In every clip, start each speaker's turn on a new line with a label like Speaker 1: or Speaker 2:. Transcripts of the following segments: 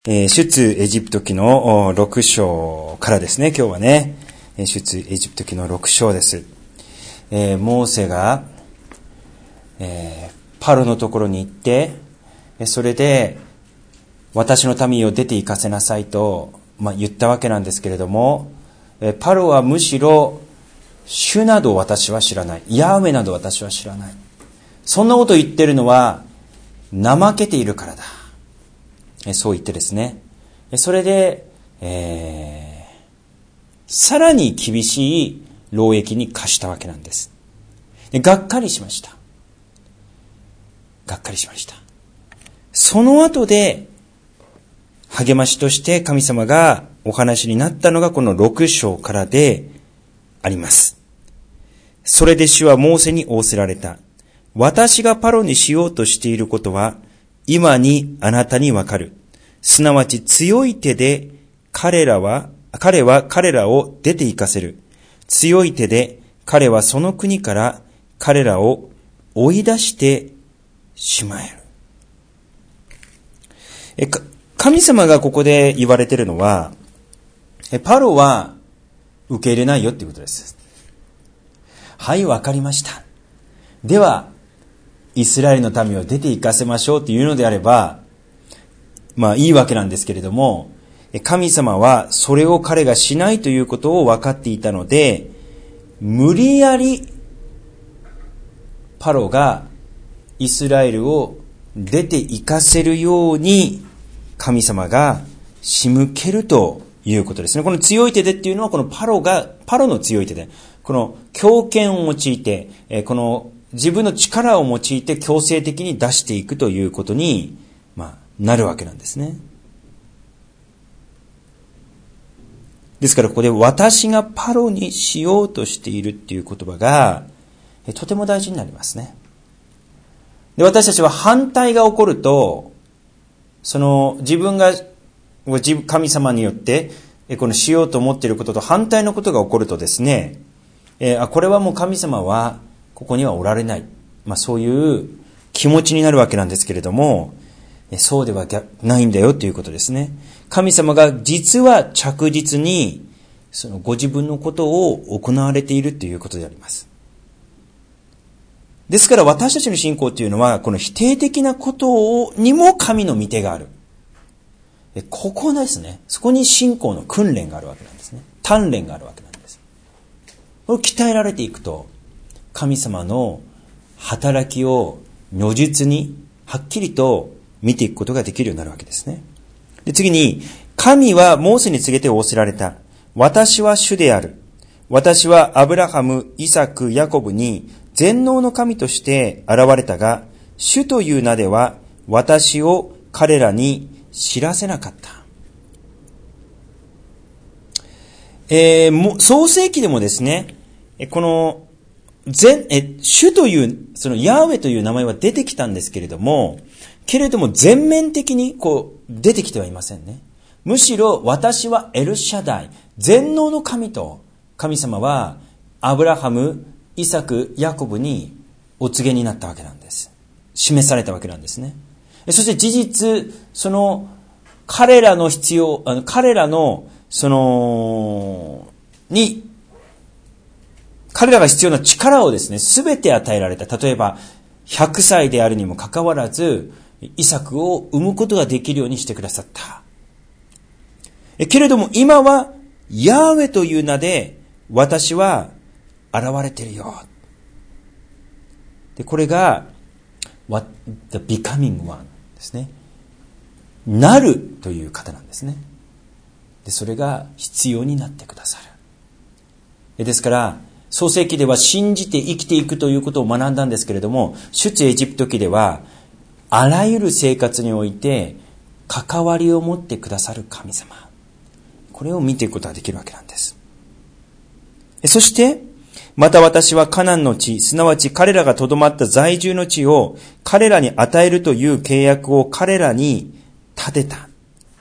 Speaker 1: 出エジプト記の6章からですね、今日はね、出エジプト記の6章です。モーセが、パロのところに行って、それで、私の民を出て行かせなさいと、言ったわけなんですけれども、パロはむしろ、主など私は知らない。ヤーウェなど私は知らない。そんなことを言ってるのは、怠けているからだ。そう言ってですね。それで、さらに厳しい労役に課したわけなんです。がっかりしました。がっかりしました。その後で、励ましとして神様がお話になったのがこの6章からであります。それで主はモーセに仰せられた。私がパロにしようとしていることは、今にあなたにわかる。すなわち強い手で彼は彼らを出て行かせる。強い手で彼はその国から彼らを追い出してしまえる。神様がここで言われているのは、パロは受け入れないよっていうことです。はい、わかりました。では、イスラエルの民を出て行かせましょうというのであれば、いいわけなんですけれども、神様はそれを彼がしないということを分かっていたので、無理やりパロがイスラエルを出て行かせるように神様が仕向けるということですね。この強い手でっていうのはこのパロの強い手で、この強権を用いて、この自分の力を用いて強制的に出していくということに、なるわけなんですね。ですからここで私がパロにしようとしているっていう言葉がとても大事になりますね。で、私たちは反対が起こると、その自分が神様によってこのしようと思っていることと反対のことが起こるとですね、これはもう神様はここにはおられない。そういう気持ちになるわけなんですけれども、そうではないんだよということですね。神様が実は着実にそのご自分のことを行われているということであります。ですから私たちの信仰というのはこの否定的なことにも神の御手がある。ここですね。そこに信仰の訓練があるわけなんですね。鍛錬があるわけなんです。これを鍛えられていくと神様の働きを如実にはっきりと見ていくことができるようになるわけですね。で、次に、神はモーセに告げて仰せられた。私は主である。私はアブラハム、イサク、ヤコブに全能の神として現れたが、主という名では私を彼らに知らせなかった。創世記でもですね、この主という、そのヤーウェという名前は出てきたんですけれども全面的に出てきてはいませんね。むしろ私はエルシャダイ、全能の神と神様はアブラハム、イサク、ヤコブにお告げになったわけなんです。示されたわけなんですね。そして事実、その彼らの彼らが必要な力をですね、すべて与えられた。例えば、100歳であるにもかかわらず、イサクを産むことができるようにしてくださった。けれども今は、ヤーウェという名で、私は現れているよ。で、これが、the becoming one ですね。なるという方なんですね。で、それが必要になってくださる。ですから、創世記では信じて生きていくということを学んだんですけれども、出エジプト記ではあらゆる生活において関わりを持ってくださる神様、これを見ていくことができるわけなんです。そしてまた私はカナンの地、すなわち彼らがとどまった在住の地を彼らに与えるという契約を彼らに立てた。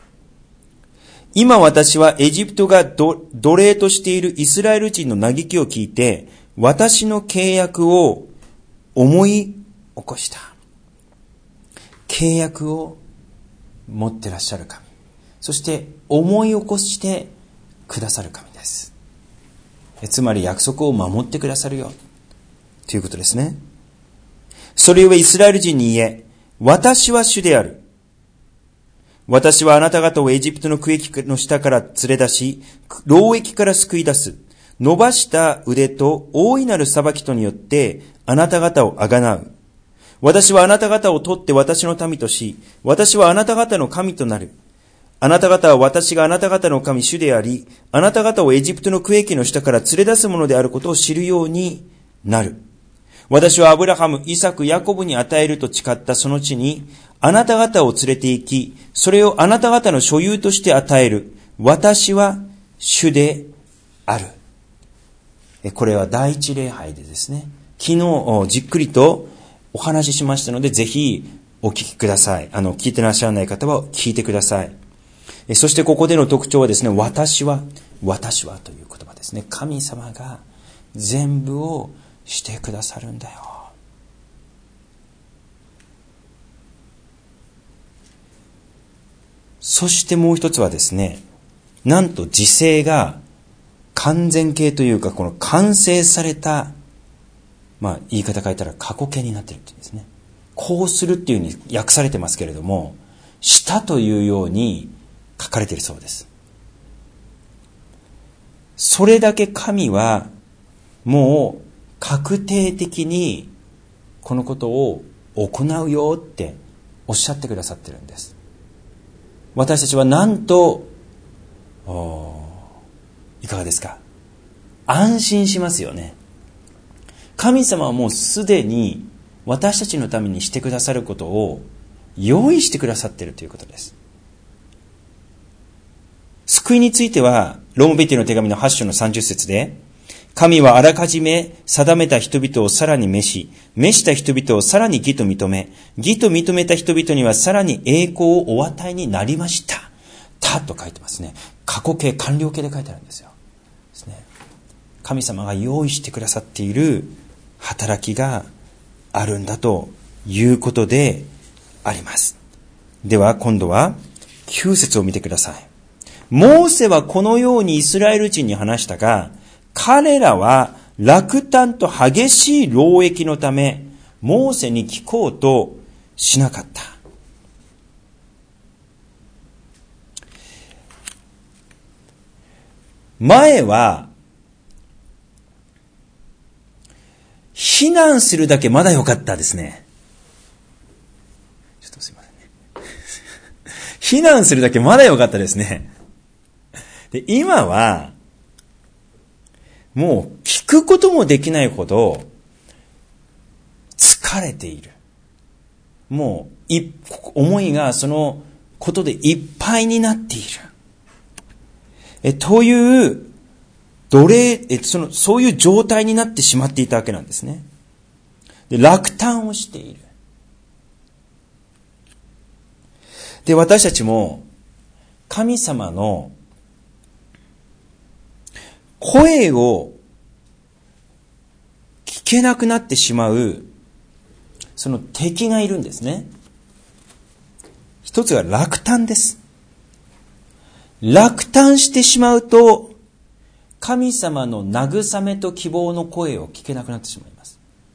Speaker 1: 今私はエジプトが奴隷としているイスラエル人の嘆きを聞いて、私の契約を思い起こした。契約を持ってらっしゃる神。 そして思い起こしてくださる神です。つまり約束を守ってくださるよということですね。それゆえイスラエル人に言え、私は主である。私はあなた方をエジプトの区域の下から連れ出し、労役から救い出す。伸ばした腕と大いなる裁きとによってあなた方をあがなう。私はあなた方を取って私の民とし、私はあなた方の神となる。あなた方は私があなた方の神主であり、あなた方をエジプトの区域の下から連れ出すものであることを知るようになる。私はアブラハム、イサク、ヤコブに与えると誓ったその地に、あなた方を連れて行き、それをあなた方の所有として与える。私は主である。これは第一礼拝でですね、昨日じっくりとお話ししましたので、ぜひお聞きください。聞いてらっしゃらない方は聞いてください。そしてここでの特徴はですね、私はという言葉ですね。神様が全部をしてくださるんだよ。そしてもう一つはですね、なんと時制が完全形というか、この完成された、言い方変えたら過去形になっているっていうんですね。こうするっていうふうに訳されてますけれども、したというように書かれているそうです。それだけ神はもう確定的にこのことを行うよっておっしゃってくださってるんです。私たちはなんといかがですか？安心しますよね。神様はもうすでに私たちのためにしてくださることを用意してくださっているということです。救いについてはローマ人の手紙の8章の30節で、神はあらかじめ定めた人々をさらに召した人々をさらに義と認め、義と認めた人々にはさらに栄光をお与えになりました。と書いてますね。過去形、完了形で書いてあるんですよ。ですね。神様が用意してくださっている働きがあるんだということであります。では今度は9節を見てください。モーセはこのようにイスラエル人に話したが、彼らは落胆と激しい労役のため、モーセに聞こうとしなかった。前は、避難するだけまだ良かったですね。ちょっとすいませんね。避難するだけまだ良かったですね。で、今は、もう聞くこともできないほど疲れている。もう思いがそのことでいっぱいになっている。というそういう状態になってしまっていたわけなんですね。で、落胆をしている。で、私たちも神様の声を聞けなくなってしまうその敵がいるんですね。一つが落胆です。落胆してしまうと神様の慰めと希望の声を聞けなくなってしまいます。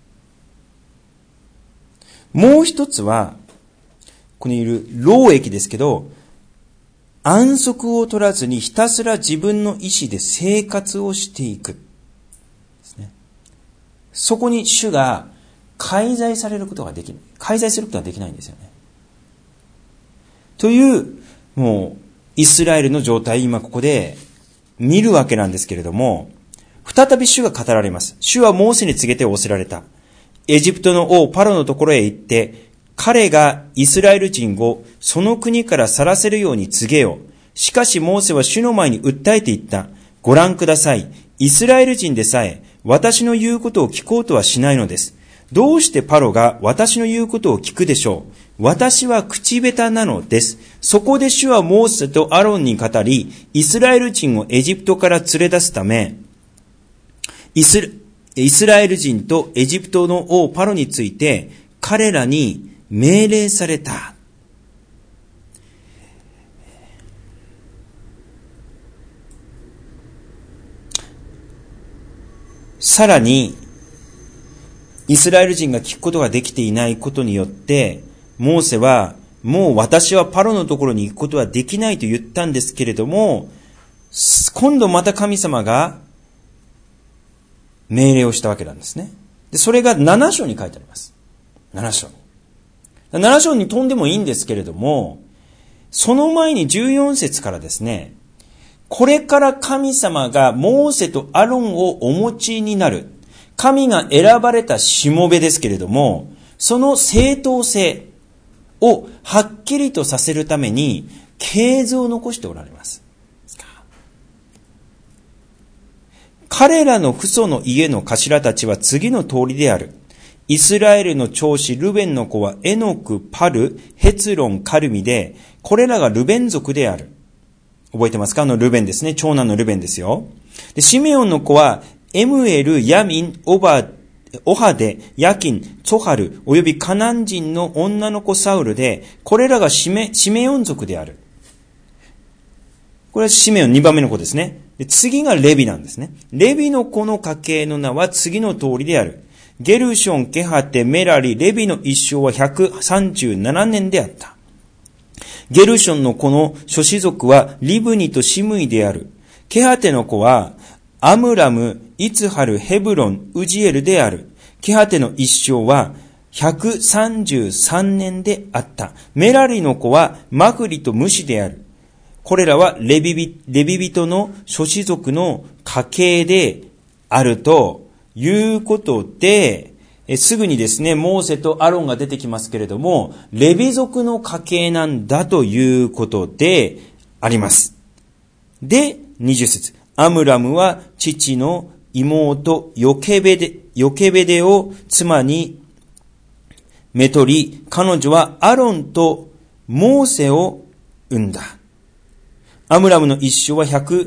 Speaker 1: もう一つはここにいる労役ですけど、安息を取らずにひたすら自分の意志で生活をしていくですね。そこに主が介在されることができない。介在することができないんですよね。という、もう、イスラエルの状態、今ここで見るわけなんですけれども、再び主が語られます。主はモーセに告げて仰せられた。エジプトの王パロのところへ行って、彼がイスラエル人をその国から去らせるように告げよう。しかしモーセは主の前に訴えていった。ご覧ください。イスラエル人でさえ私の言うことを聞こうとはしないのです。どうしてパロが私の言うことを聞くでしょう。私は口下手なのです。そこで主はモーセとアロンに語り、イスラエル人をエジプトから連れ出すため、イスラエル人とエジプトの王パロについて彼らに命令された。 さらに、イスラエル人が聞くことができていないことによって、モーセは、もう私はパロのところに行くことはできないと言ったんですけれども、今度また神様が命令をしたわけなんですね。で、それが7章に書いてあります。7章に。7章に飛んでもいいんですけれども、その前に14節からですね、これから神様がモーセとアロンをお持ちになる。神が選ばれたしもべですけれども、その正当性をはっきりとさせるために、系図を残しておられます。彼らの父祖の家の頭たちは次の通りである。イスラエルの長子ルベンの子はエノク、パル、ヘツロン、カルミで、これらがルベン族である。覚えてますか？ルベンですね。長男のルベンですよ。で、シメオンの子はエムエル、ヤミン、オハデ、ヤキン、ツォハル、およびカナン人の女の子サウルで、これらがシメオン族である。これはシメオン2番目の子ですね。で、次がレビなんですね。レビの子の家系の名は次の通りである。ゲルション、ケハテ、メラリ、レビの一生は137年であった。ゲルションの子の諸子族はリブニとシムイである。ケハテの子はアムラム、イツハル、ヘブロン、ウジエルである。ケハテの一生は133年であった。メラリの子はマフリとムシである。これらはレビ人の諸子族の家系であるということで、すぐにですね、モーセとアロンが出てきますけれども、レビ族の家系なんだということであります。で、20節。アムラムは父の妹ヨケベデを妻にめとり、彼女はアロンとモーセを産んだ。アムラムの一生は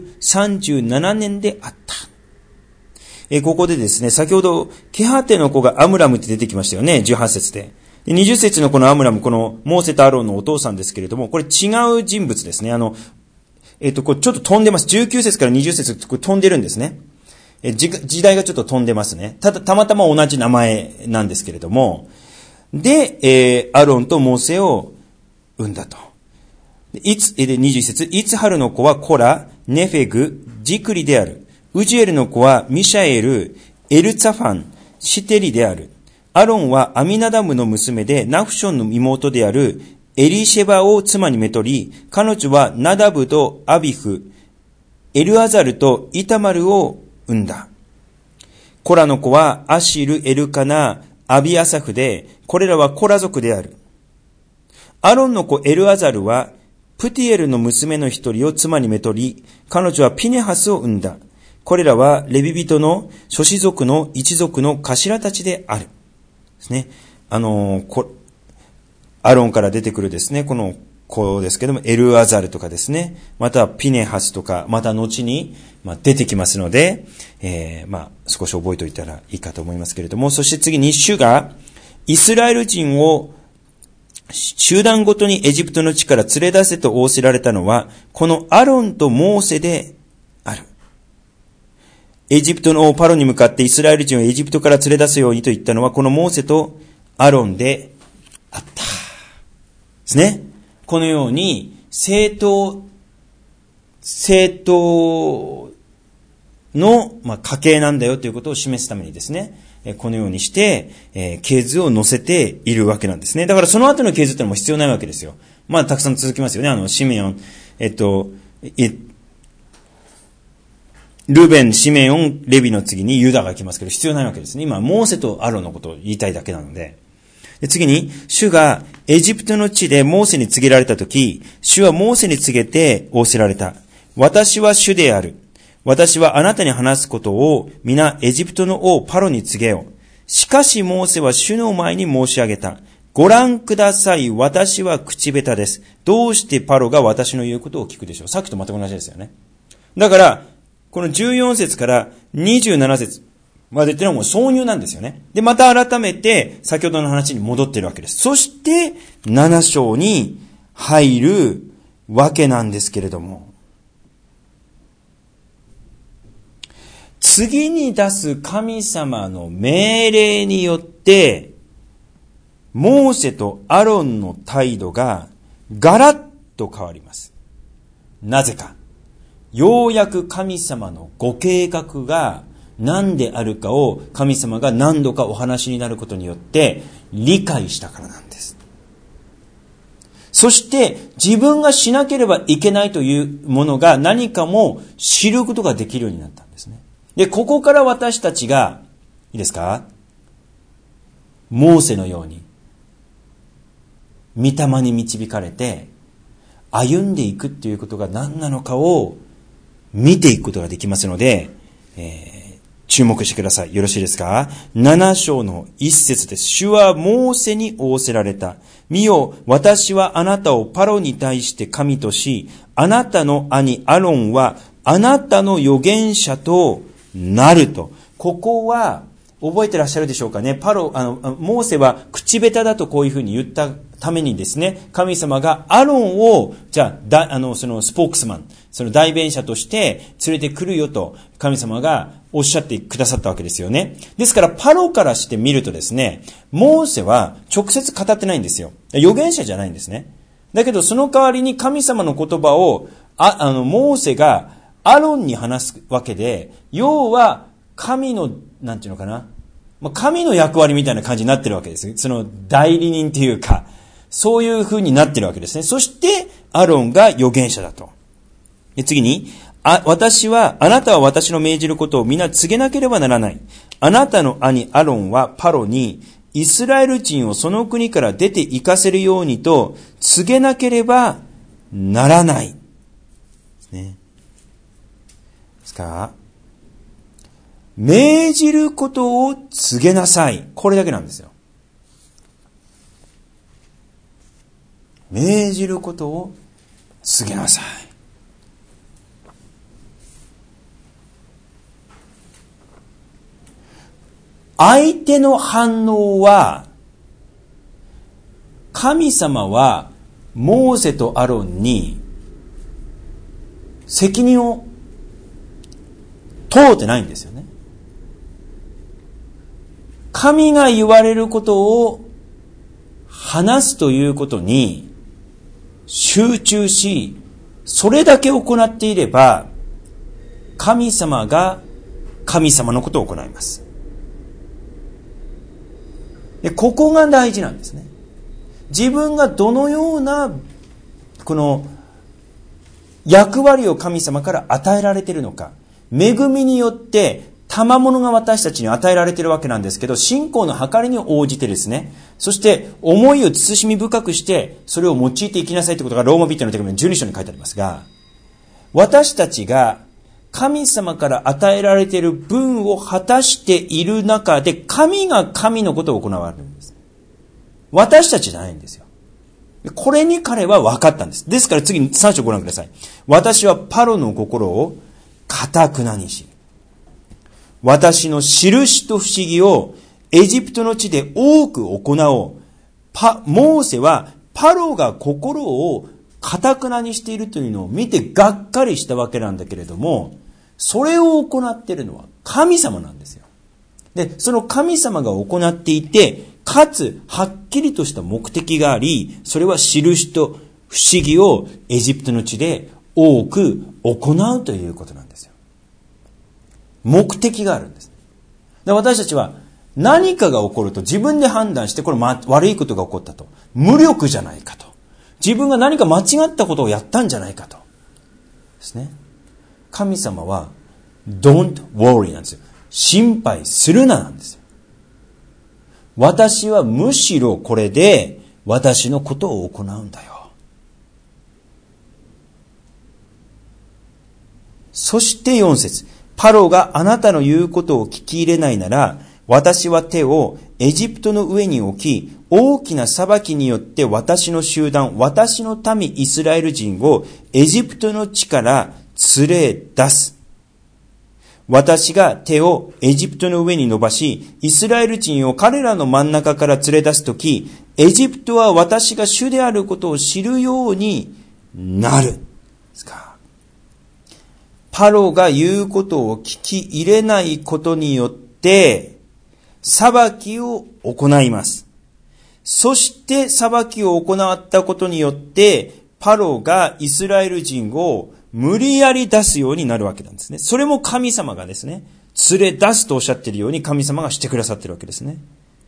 Speaker 1: 137年であった。ここでですね、先ほど、ケハテの子がアムラムって出てきましたよね、18節で。20節のこのアムラム、このモーセとアロンのお父さんですけれども、これ違う人物ですね。これちょっと飛んでます。19節から20節これ飛んでるんですね。時代がちょっと飛んでますね。たまたま同じ名前なんですけれども。で、アロンとモーセを産んだと。で、21節、イツハルの子はコラ、ネフェグ、ジクリである。ウジエルの子はミシャエル、エルツァファン、シテリである。アロンはアミナダムの娘でナフションの妹であるエリシェバを妻にめとり、彼女はナダブとアビフ、エルアザルとイタマルを産んだ。コラの子はアシル、エルカナ、アビアサフで、これらはコラ族である。アロンの子エルアザルはプティエルの娘の一人を妻にめとり、彼女はピネハスを産んだ。これらはレビ人の諸子族の一族の頭たちである。ですね。アロンから出てくるですね、この子ですけども、エルアザルとかですね、またピネハスとか、また後に出てきますので、少し覚えておいたらいいかと思いますけれども、そして次に主がイスラエル人を集団ごとにエジプトの地から連れ出せと仰せられたのは、このアロンとモーセである。エジプトの王パロに向かってイスラエル人をエジプトから連れ出すようにと言ったのは、このモーセとアロンであった。ですね。このように、正当の、家系なんだよということを示すためにですね、このようにして、系図を載せているわけなんですね。だからその後の系図ってのも必要ないわけですよ。たくさん続きますよね。シメオン、ルベン、シメオン、レビの次にユダが来ますけど、必要ないわけですね。今、モーセとアロンのことを言いたいだけなので。次に、主がエジプトの地でモーセに告げられたとき、主はモーセに告げて仰せられた。私は主である。私はあなたに話すことを皆エジプトの王パロに告げよう。しかしモーセは主の前に申し上げた。ご覧ください。私は口下手です。どうしてパロが私の言うことを聞くでしょう。さっきと全く同じですよね。だから、この14節から27節までっていうのはもう挿入なんですよね。で、また改めて先ほどの話に戻っているわけです。そして、7章に入るわけなんですけれども。 次に出す神様の命令によって、モーセとアロンの態度がガラッと変わります。なぜか。ようやく神様のご計画が何であるかを神様が何度かお話になることによって理解したからなんです。そして自分がしなければいけないというものが何かも知ることができるようになったんですね。で、ここから私たちが、いいですか？モーセのように、御霊に導かれて、歩んでいくっていうことが何なのかを見ていくことができますので、注目してください。よろしいですか？7章の1節です。主はモーセに仰せられた。見よ、私はあなたをパロに対して神とし、あなたの兄アロンはあなたの預言者となると。ここは覚えてらっしゃるでしょうかね。モーセは口下手だとこういうふうに言ったためにですね、神様がアロンを、じゃあ、そのスポークスマン、その代弁者として連れてくるよと神様がおっしゃってくださったわけですよね。ですからパロからしてみるとですね、モーセは直接語ってないんですよ。預言者じゃないんですね。だけどその代わりに神様の言葉を、モーセがアロンに話すわけで、要は神の、なんていうのかな、神の役割みたいな感じになってるわけです。その代理人っていうか、そういう風になってるわけですね。そしてアロンが預言者だと。次に、あなたは私の命じることを皆告げなければならない。あなたの兄アロンはパロに、イスラエル人をその国から出て行かせるようにと告げなければならない。ですね。ですか？命じることを告げなさい。これだけなんですよ。命じることを告げなさい。相手の反応は、神様はモーセとアロンに責任を問うてないんですよね。神が言われることを話すということに集中し、それだけ行っていれば、神様が神様のことを行います。で、ここが大事なんですね。自分がどのようなこの役割を神様から与えられているのか、恵みによって賜物が私たちに与えられているわけなんですけど、信仰の計りに応じてですね、そして思いを慎み深くしてそれを用いていきなさいということがローマ人の手紙の12章に書いてありますが、私たちが神様から与えられている分を果たしている中で、神が神のことを行われるんです。私たちじゃないんですよ。これに彼は分かったんです。ですから次に3章ご覧ください。私はパロの心を堅くなにし、私の印と不思議をエジプトの地で多く行おう。モーセはパロが心を堅くなにしているというのを見てがっかりしたわけなんだけれども、それを行っているのは神様なんですよ。で、その神様が行っていて、かつはっきりとした目的があり、それは印と不思議をエジプトの地で多く行うということなんですよ。目的があるんです。で、私たちは何かが起こると自分で判断して、これ悪いことが起こったと。無力じゃないかと。自分が何か間違ったことをやったんじゃないかと。ですね。神様は Don't worry なんですよ。心配するななんですよ。私はむしろこれで私のことを行うんだよ。そして4節、パロがあなたの言うことを聞き入れないなら、私は手をエジプトの上に置き、大きな裁きによって私の集団、私の民イスラエル人をエジプトの地から連れ出す。私が手をエジプトの上に伸ばし、イスラエル人を彼らの真ん中から連れ出すとき、エジプトは私が主であることを知るようになる。 パロが言うことを聞き入れないことによって、裁きを行います。そして裁きを行ったことによって、パロがイスラエル人を無理やり出すようになるわけなんですね。それも神様がですね、連れ出すとおっしゃっているように神様がしてくださっているわけですね。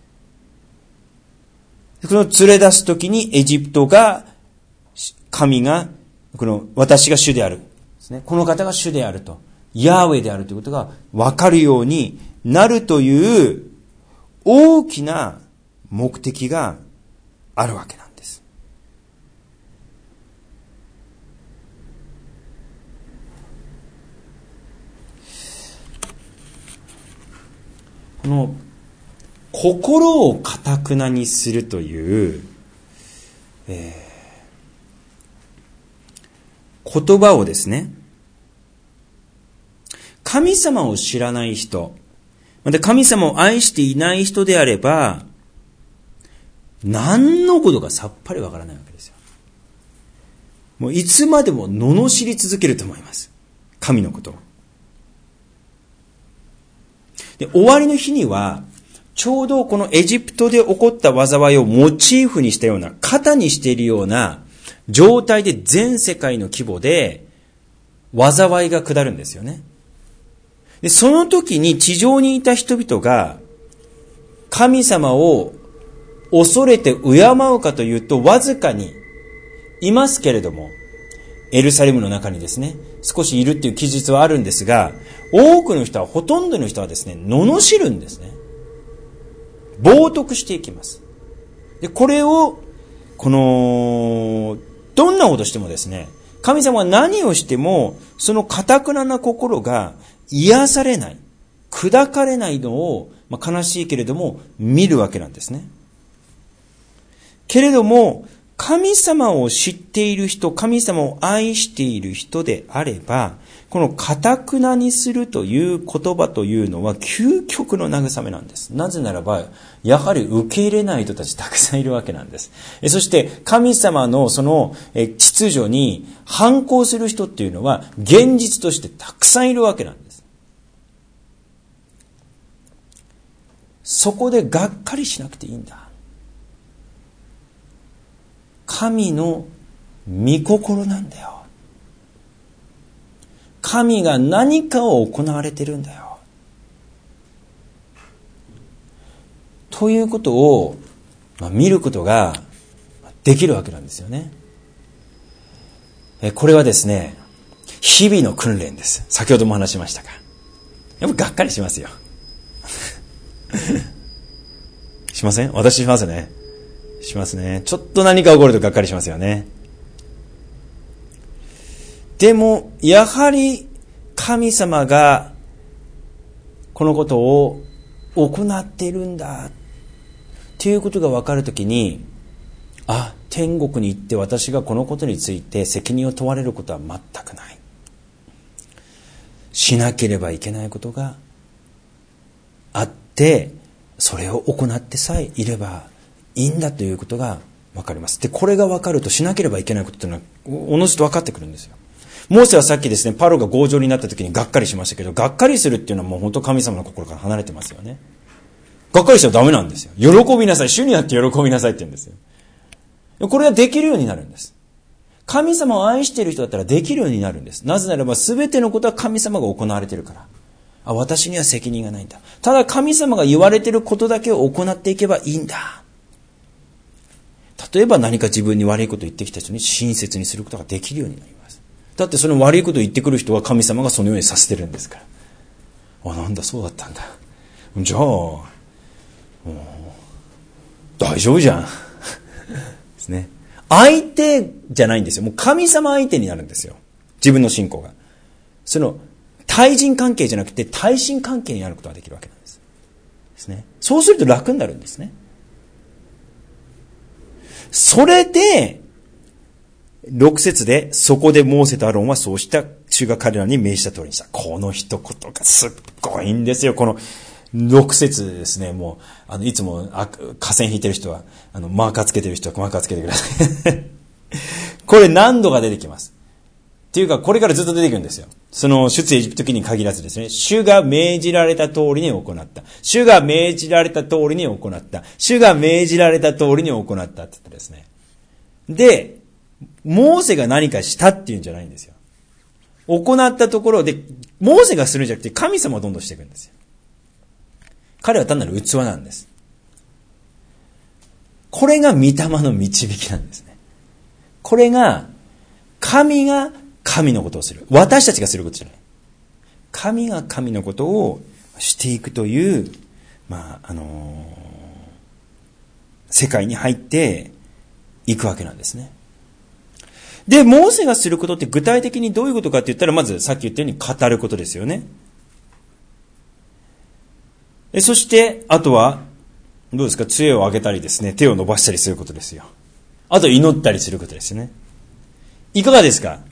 Speaker 1: この連れ出すときにエジプトが、神が、私が主である。ですね。この方が主であると。ヤーウェであるということが分かるようになるという大きな目的があるわけなんです。この心を堅くなにするという、言葉をですね、神様を知らない人、また神様を愛していない人であれば、何のことかさっぱりわからないわけですよ。もういつまでも罵り続けると思います。神のことを。で、終わりの日には、ちょうどこのエジプトで起こった災いをモチーフにしたような、型にしているような状態で全世界の規模で災いが下るんですよね。で、その時に地上にいた人々が神様を恐れて敬うかというとわずかにいますけれども、エルサレムの中にですね、少しいるっていう記述はあるんですが、多くの人は、ほとんどの人はですね、罵るんですね。冒涜していきます。で、これを、どんなことしてもですね、神様は何をしても、その堅くなな心が癒されない、砕かれないのを、悲しいけれども、見るわけなんですね。けれども、神様を知っている人、神様を愛している人であれば、この堅くなにするという言葉というのは究極の慰めなんです。なぜならば、やはり受け入れない人たちたくさんいるわけなんです。そして神様のその秩序に反抗する人っていうのは現実としてたくさんいるわけなんです。そこでがっかりしなくていいんだ。神の御心なんだよ。神が何かを行われてるんだよ。ということを、見ることができるわけなんですよね。これはですね、日々の訓練です。先ほども話しましたが。やっぱがっかりしますよ。しません？私しますね。しますね。ちょっと何か起こるとがっかりしますよね。でも、やはり神様がこのことを行っているんだということが分かるときに、天国に行って私がこのことについて責任を問われることは全くない。しなければいけないことがあって、それを行ってさえいればいいんだということが分かります。で、これが分かるとしなければいけないことというのはおのずと分かってくるんですよ。モーセはさっきですね、パロが強情になった時にがっかりしましたけど、がっかりするっていうのはもう本当神様の心から離れてますよね。がっかりしたらダメなんですよ。喜びなさい。主にあって喜びなさいって言うんですよ。これができるようになるんです。神様を愛している人だったらできるようになるんです。なぜならば全てのことは神様が行われているから。私には責任がないんだ。ただ神様が言われていることだけを行っていけばいいんだ。例えば何か自分に悪いことを言ってきた人に親切にすることができるようになります。だってその悪いことを言ってくる人は神様がそのようにさせてるんですから。なんだそうだったんだ。じゃあ、大丈夫じゃん。ですね。相手じゃないんですよ。もう神様相手になるんですよ。自分の信仰が。その対人関係じゃなくて対神関係になることができるわけなんです。ですね。そうすると楽になるんですね。それで、6節で、そこでモーセとアロンはそうした主が彼らに命じた通りにした。この一言がすっごいんですよ。この6節ですね。もう、いつも河川引いてる人は、マーカーつけてる人はマーカーつけてください。これ何度か出てきます。 っていうか、これからずっと出てくるんですよ。その出エジプト記に限らずですね。主が命じられた通りに行った。主が命じられた通りに行った。主が命じられた通りに行ったって言ってですね。で、モーセが何かしたっていうんじゃないんですよ。行ったところで、モーセがするんじゃなくて神様をどんどんしていくんですよ。彼は単なる器なんです。これが御霊の導きなんですね。これが、神が神のことをする。私たちがすることじゃない。神が神のことをしていくという、世界に入っていくわけなんですね。で、モーセがすることって具体的にどういうことかって言ったら、まずさっき言ったように語ることですよね。そして、あとは、どうですか、杖を上げたりですね、手を伸ばしたりすることですよ。あと祈ったりすることですよね。いかがですか？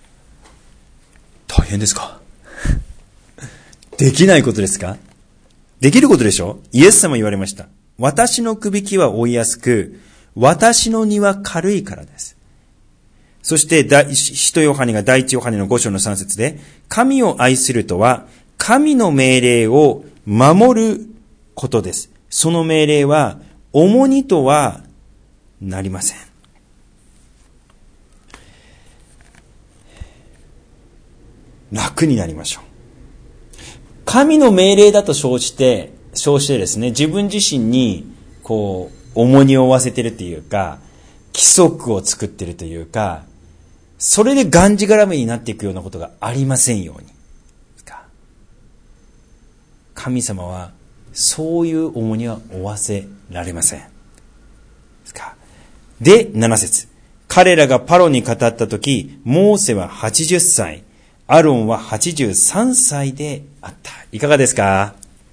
Speaker 1: 大変ですか？できないことですか？できることでしょ？イエス様言われました。私のくびきは負いやすく、私の荷は軽いからです。そして、使徒ヨハネが第一ヨハネの5章の3節で、神を愛するとは、神の命令を守ることです。その命令は、重荷とはなりません。楽になりましょう。神の命令だと称してですね、自分自身に、重荷を負わせてるというか、規則を作ってるというか、それでがんじがらめになっていくようなことがありませんように。神様は、そういう重荷は負わせられません。で、7節。彼らがパロに語ったとき、モーセは80歳、アロンは83歳であった。いかがですか？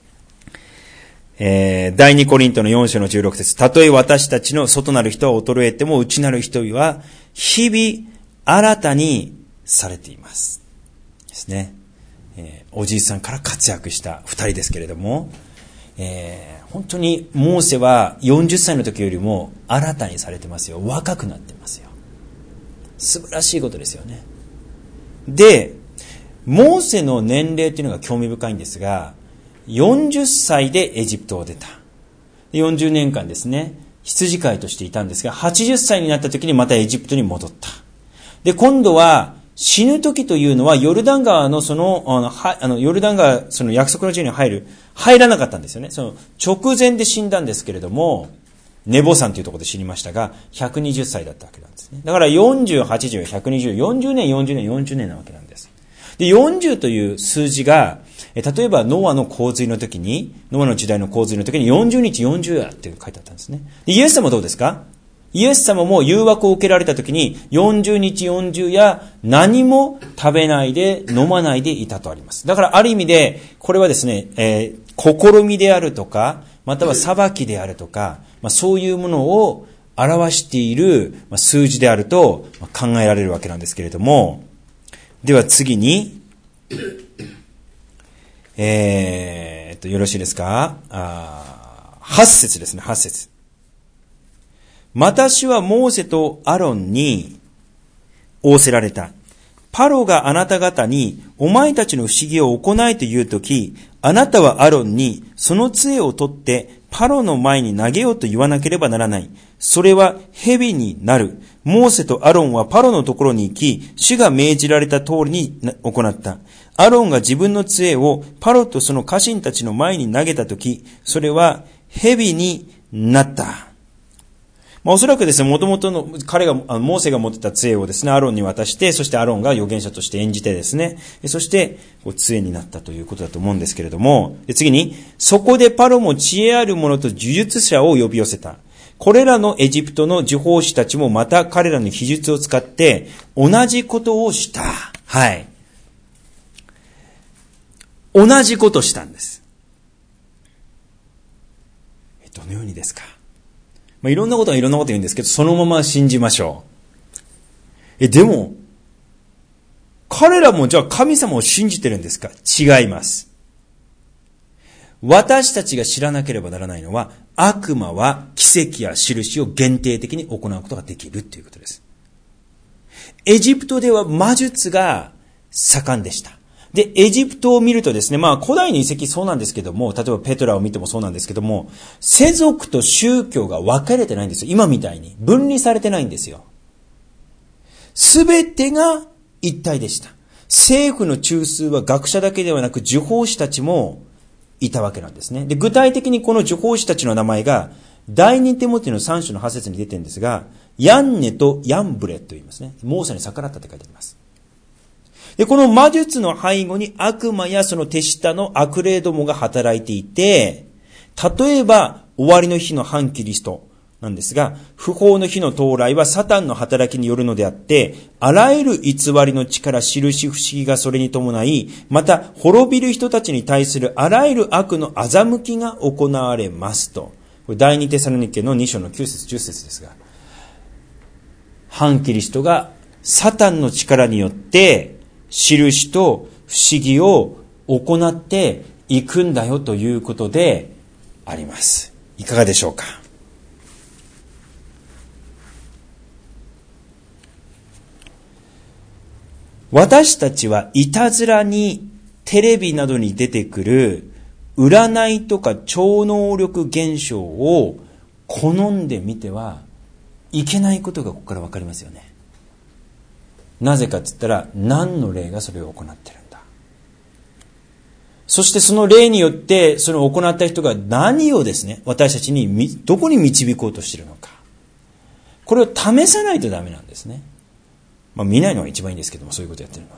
Speaker 1: 第2コリントの4章の16節。たとえ私たちの外なる人は衰えても、内なる人は日々新たにされています。ですね。おじいさんから活躍した2人ですけれども、本当にモーセは40歳の時よりも新たにされてますよ。若くなってますよ。素晴らしいことですよね。で、モーセの年齢というのが興味深いんですが、40歳でエジプトを出た。40年間ですね、羊飼いとしていたんですが、80歳になった時にまたエジプトに戻った。で、今度は死ぬ時というのはヨルダン川のヨルダン川、その約束の地に入らなかったんですよね。その直前で死んだんですけれども、ネボ山というところで死にましたが、120歳だったわけなんですね。だから40、80、120、40年、40年、40年なわけなんです。で、40という数字が、例えばノアの洪水の時に、ノアの時代の洪水の時に40日40夜って書いてあったんですね。で、イエス様はどうですか？イエス様も誘惑を受けられた時に40日40夜何も食べないで飲まないでいたとあります。だからある意味で、これはですね、試みであるとか、または裁きであるとか、そういうものを表している数字であると考えられるわけなんですけれども、では次に、よろしいですか？8節ですね、8節。私はモーセとアロンに仰せられた。パロがあなた方にお前たちの不思議を行いというとき、あなたはアロンにその杖を取ってパロの前に投げようと言わなければならない。それは蛇になる。モーセとアロンはパロのところに行き、主が命じられた通りに行った。アロンが自分の杖をパロとその家臣たちの前に投げたとき、それは蛇になった。おそらくですね、もともとのモーセが持ってた杖をですね、アロンに渡して、そしてアロンが預言者として演じてですね、そして杖になったということだと思うんですけれども、次に、そこでパロも知恵ある者と呪術者を呼び寄せた。これらのエジプトの呪法師たちもまた彼らの秘術を使って同じことをした。はい。同じことしたんです。どのようにですか？いろんなことは言うんですけど、そのまま信じましょう。でも、彼らもじゃあ神様を信じてるんですか？違います。私たちが知らなければならないのは、悪魔は奇跡や印を限定的に行うことができるということです。 エジプトでは魔術が盛んでした。で、エジプトを見るとですね、古代の遺跡そうなんですけども、例えばペトラを見てもそうなんですけども、世俗と宗教が分かれてないんですよ。今みたいに。分離されてないんですよ。すべてが一体でした。政府の中枢は学者だけではなく、呪法師たちもいたわけなんですね。で、具体的にこの呪法師たちの名前が、第二テモテの3章の8節に出てるんですが、ヤンネとヤンブレと言いますね。モーセに逆らったって書いてあります。で、この魔術の背後に悪魔やその手下の悪霊どもが働いていて、例えば終わりの日の反キリストなんですが、不法の日の到来はサタンの働きによるのであって、あらゆる偽りの力、印、不思議がそれに伴い、また滅びる人たちに対するあらゆる悪の欺きが行われますと。これ第二テサロニケの2章の9節10節ですが、反キリストがサタンの力によって印と不思議を行っていくんだよということであります。いかがでしょうか。私たちはいたずらにテレビなどに出てくる占いとか超能力現象を好んでみてはいけないことがここから分かりますよね。なぜかって言ったら、何の霊がそれを行ってるんだ。そしてその霊によってその行った人が何をですね、私たちにどこに導こうとしているのか。これを試さないとダメなんですね。見ないのが一番いいんですけども、そういうことやってるのはね。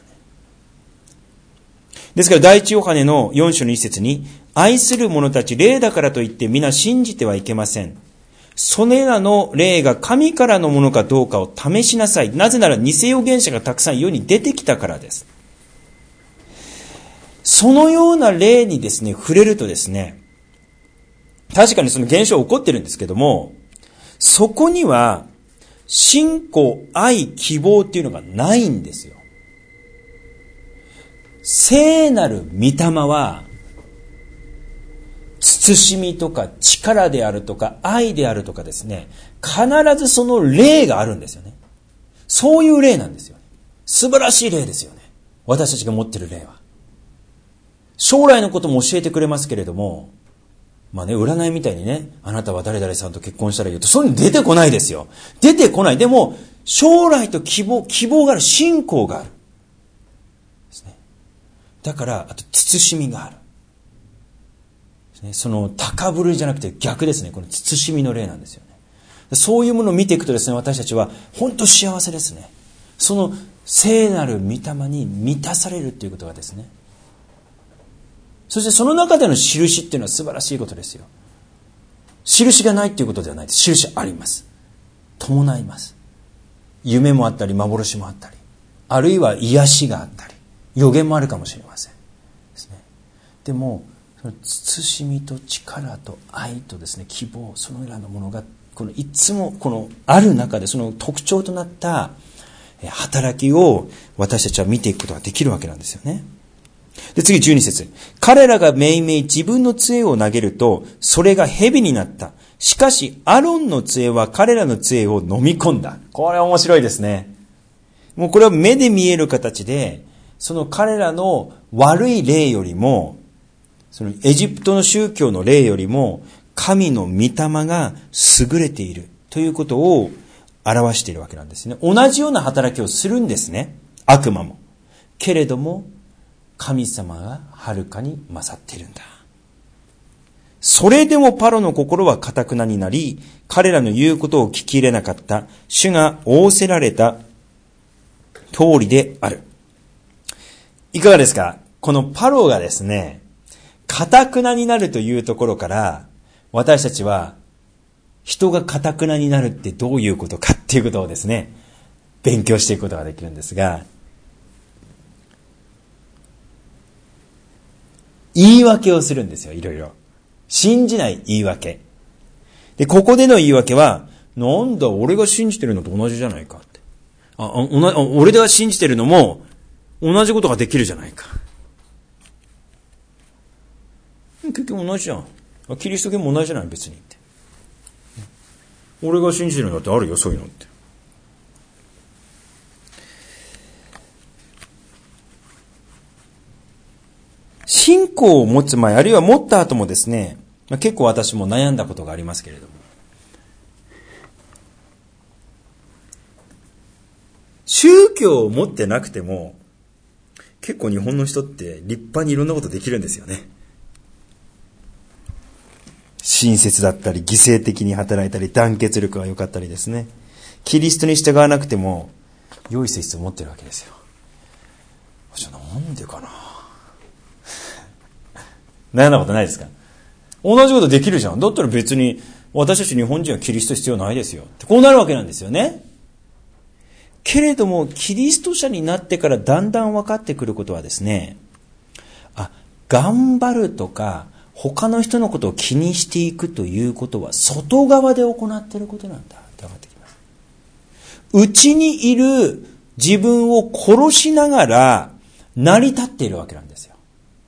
Speaker 1: ですから第一ヨハネの4章の一節に、愛する者たち霊だからといって皆信じてはいけません。それらの霊が神からのものかどうかを試しなさい。なぜなら偽預言者がたくさん世に出てきたからです。そのような霊にですね、触れるとですね、確かにその現象は起こってるんですけども、そこには信仰、愛、希望っていうのがないんですよ。聖なる御霊は、慎みとか力であるとか愛であるとかですね、必ずその霊があるんですよね。そういう霊なんですよね。素晴らしい霊ですよね。私たちが持っている霊は。将来のことも教えてくれますけれども、占いみたいにね、あなたは誰々さんと結婚したらいいよと、そういうの出てこないですよ。出てこない。でも、将来と希望がある、信仰がある。ですね。だから、あと、慎みがある。その高ぶるじゃなくて逆ですね。この慎みの霊なんですよね。そういうものを見ていくとですね、私たちは本当幸せですね。その聖なる御霊に満たされるということがですね。そしてその中での印っていうのは素晴らしいことですよ。印がないっていうことではないです。印あります。伴います。夢もあったり幻もあったり、あるいは癒しがあったり、予言もあるかもしれません。ですね。でも慎みと力と愛とですね、希望、そのようなものがいつもある中でその特徴となった働きを私たちは見ていくことができるわけなんですよね。で、次12節。彼らがめいめい自分の杖を投げるとそれが蛇になった。しかしアロンの杖は彼らの杖を飲み込んだ。これは面白いですね。もうこれは目で見える形で、その彼らの悪い霊よりも、そのエジプトの宗教の霊よりも神の御霊が優れているということを表しているわけなんですね。同じような働きをするんですね。悪魔も。けれども神様がはるかに勝っているんだ。それでもパロの心は堅くなになり、彼らの言うことを聞き入れなかった。主が仰せられた通りである。いかがですか？このパロがですね、堅くなになるというところから、私たちは人が堅くなになるってどういうことかっていうことをですね、勉強していくことができるんですが、言い訳をするんですよ、いろいろ。信じない言い訳。で、ここでの言い訳は、なんだ、俺が信じてるのと同じじゃないかって。俺が信じてるのも同じことができるじゃないか。結局同じじゃん。キリスト教も同じじゃない別にって。俺が信じてるのだってあるよ、そういうのって。 信仰を持つ前、あるいは持った後もですね、結構私も悩んだことがありますけれども、宗教を持ってなくても、結構日本の人って立派にいろんなことできるんですよね。親切だったり、犠牲的に働いたり、団結力が良かったりですね。キリストに従わなくても、良い性質を持ってるわけですよ。じゃあなんでかな。悩んだことないですか？同じことできるじゃん。だったら別に私たち日本人はキリスト必要ないですよ。ってこうなるわけなんですよね。けれども、キリスト者になってからだんだん分かってくることはですね、頑張るとか、他の人のことを気にしていくということは、外側で行っていることなんだって分かってきます。内にいる自分を殺しながら成り立っているわけなんですよ。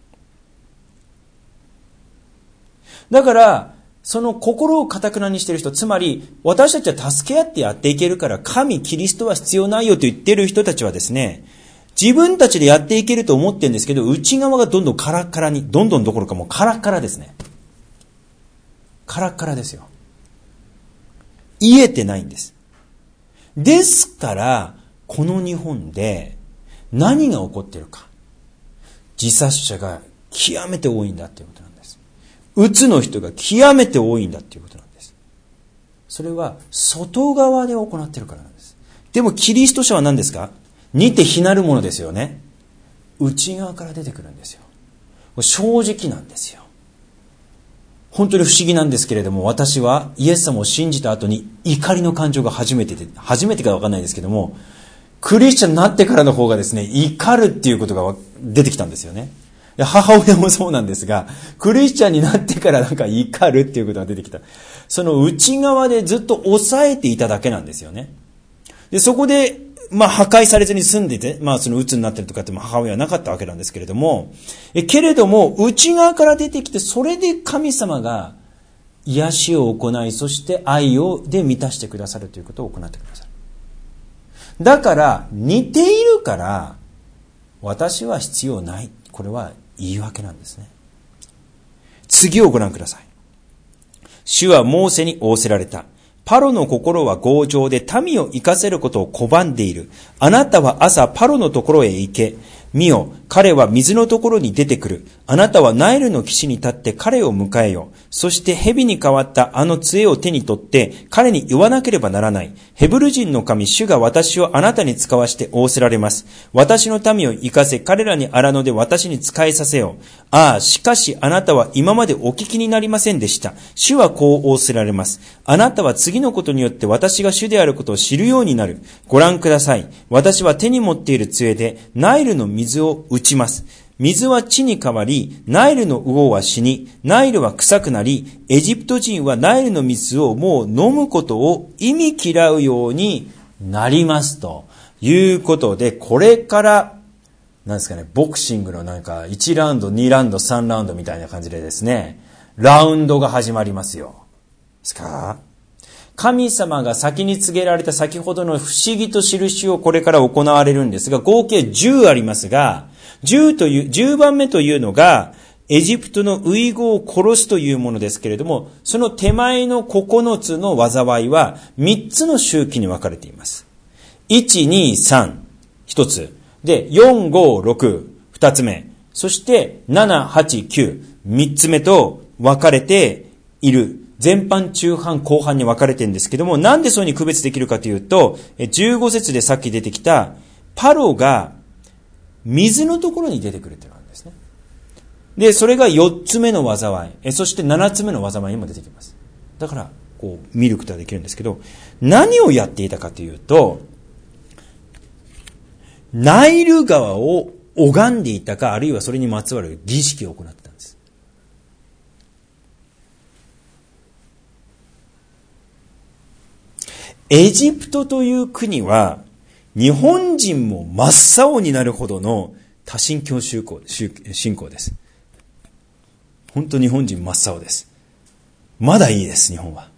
Speaker 1: だから、その心を堅くなにしている人、つまり私たちは助け合ってやっていけるから神、キリストは必要ないよと言っている人たちはですね、自分たちでやっていけると思ってるんですけど、内側がどんどんカラッカラに、どんどんどころかもうカラッカラですね。カラッカラですよ。癒えてないんです。ですから、この日本で何が起こっているか。自殺者が極めて多いんだということなんです。うつの人が極めて多いんだということなんです。それは外側で行っているからなんです。でもキリスト者は何ですか？似て非なるものですよね。内側から出てくるんですよ。正直なんですよ。本当に不思議なんですけれども、私はイエス様を信じた後に怒りの感情が初めてか分かんないですけども、クリスチャンになってからの方がですね、怒るっていうことが出てきたんですよね。母親もそうなんですが、クリスチャンになってからなんか怒るっていうことが出てきた。その内側でずっと抑えていただけなんですよね。で、そこで、破壊されずに済んでて、その鬱になってるとかって母親はなかったわけなんですけれども、けれども、内側から出てきて、それで神様が癒しを行い、そして愛で満たしてくださるということを行ってくださる。だから、似ているから、私は必要ない。これは言い訳なんですね。次をご覧ください。主はモーセに仰せられた。パロの心は強情で民を生かせることを拒んでいる。あなたは朝パロのところへ行け。見よ、彼は水のところに出てくる。あなたはナイルの岸に立って彼を迎えよ。そして蛇に変わったあの杖を手に取って彼に言わなければならない。ヘブル人の神、主が私をあなたに使わして仰せられます。私の民を生かせ、彼らに荒野で私に仕えさせよ。しかしあなたは今までお聞きになりませんでした。主はこう仰せられます。あなたは次のことによって私が主であることを知るようになる。ご覧ください。私は手に持っている杖でナイルの水を打ちます。水は地に変わり、ナイルの魚は死に、ナイルは臭くなり、エジプト人はナイルの水をもう飲むことを忌み嫌うようになりますということで、これからなんですかね、ボクシングのなんか1ラウンド、2ラウンド、3ラウンドみたいな感じでですね、ラウンドが始まりますよ。ですか？神様が先に告げられた先ほどの不思議と印をこれから行われるんですが、合計10ありますが、10番目というのが、エジプトの遺語を殺すというものですけれども、その手前の9つの災いは3つの周期に分かれています。1、2、3、1つ。で、4、5、6、2つ目。そして、7、8、9、3つ目と分かれている。前半、中半、後半に分かれてるんですけども、なんでそうに区別できるかというと、15節でさっき出てきた、パロが水のところに出てくるというのがあるんですね。で、それが4つ目の災い、そして7つ目の災いにも出てきます。だから、見ることができるんですけど、何をやっていたかというと、ナイル川を拝んでいたか、あるいはそれにまつわる儀式を行っていたんです。エジプトという国は、日本人も真っ青になるほどの多神教信仰です。本当日本人真っ青です。まだいいです、日本は。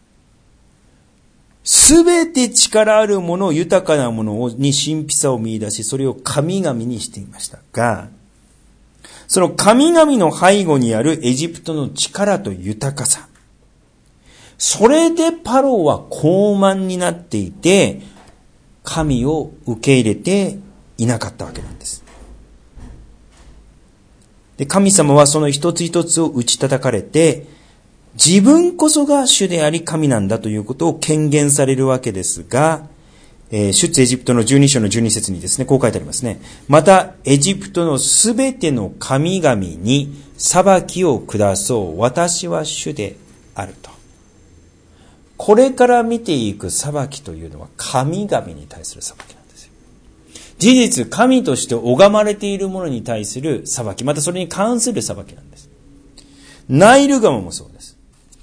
Speaker 1: すべて力あるもの、豊かなものに神秘さを見出し、それを神々にしていましたが、 その神々の背後にあるエジプトの力と豊かさ。それでパロは高慢になっていて、神を受け入れていなかったわけなんです。で、神様はその一つ一つを打ち叩かれて、自分こそが主であり神なんだということを権限されるわけですが、出エジプトの12章の12節にですね、こう書いてありますね。また、エジプトのすべての神々に裁きを下そう。私は主であると。これから見ていく裁きというのは神々に対する裁きなんですよ。事実、神として拝まれているものに対する裁き、またそれに関する裁きなんです。ナイル川もそうです。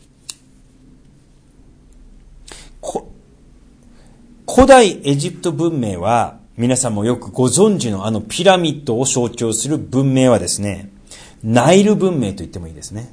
Speaker 1: 古代エジプト文明は、皆さんもよくご存知のピラミッドを象徴する文明はですね、ナイル文明と言ってもいいですね。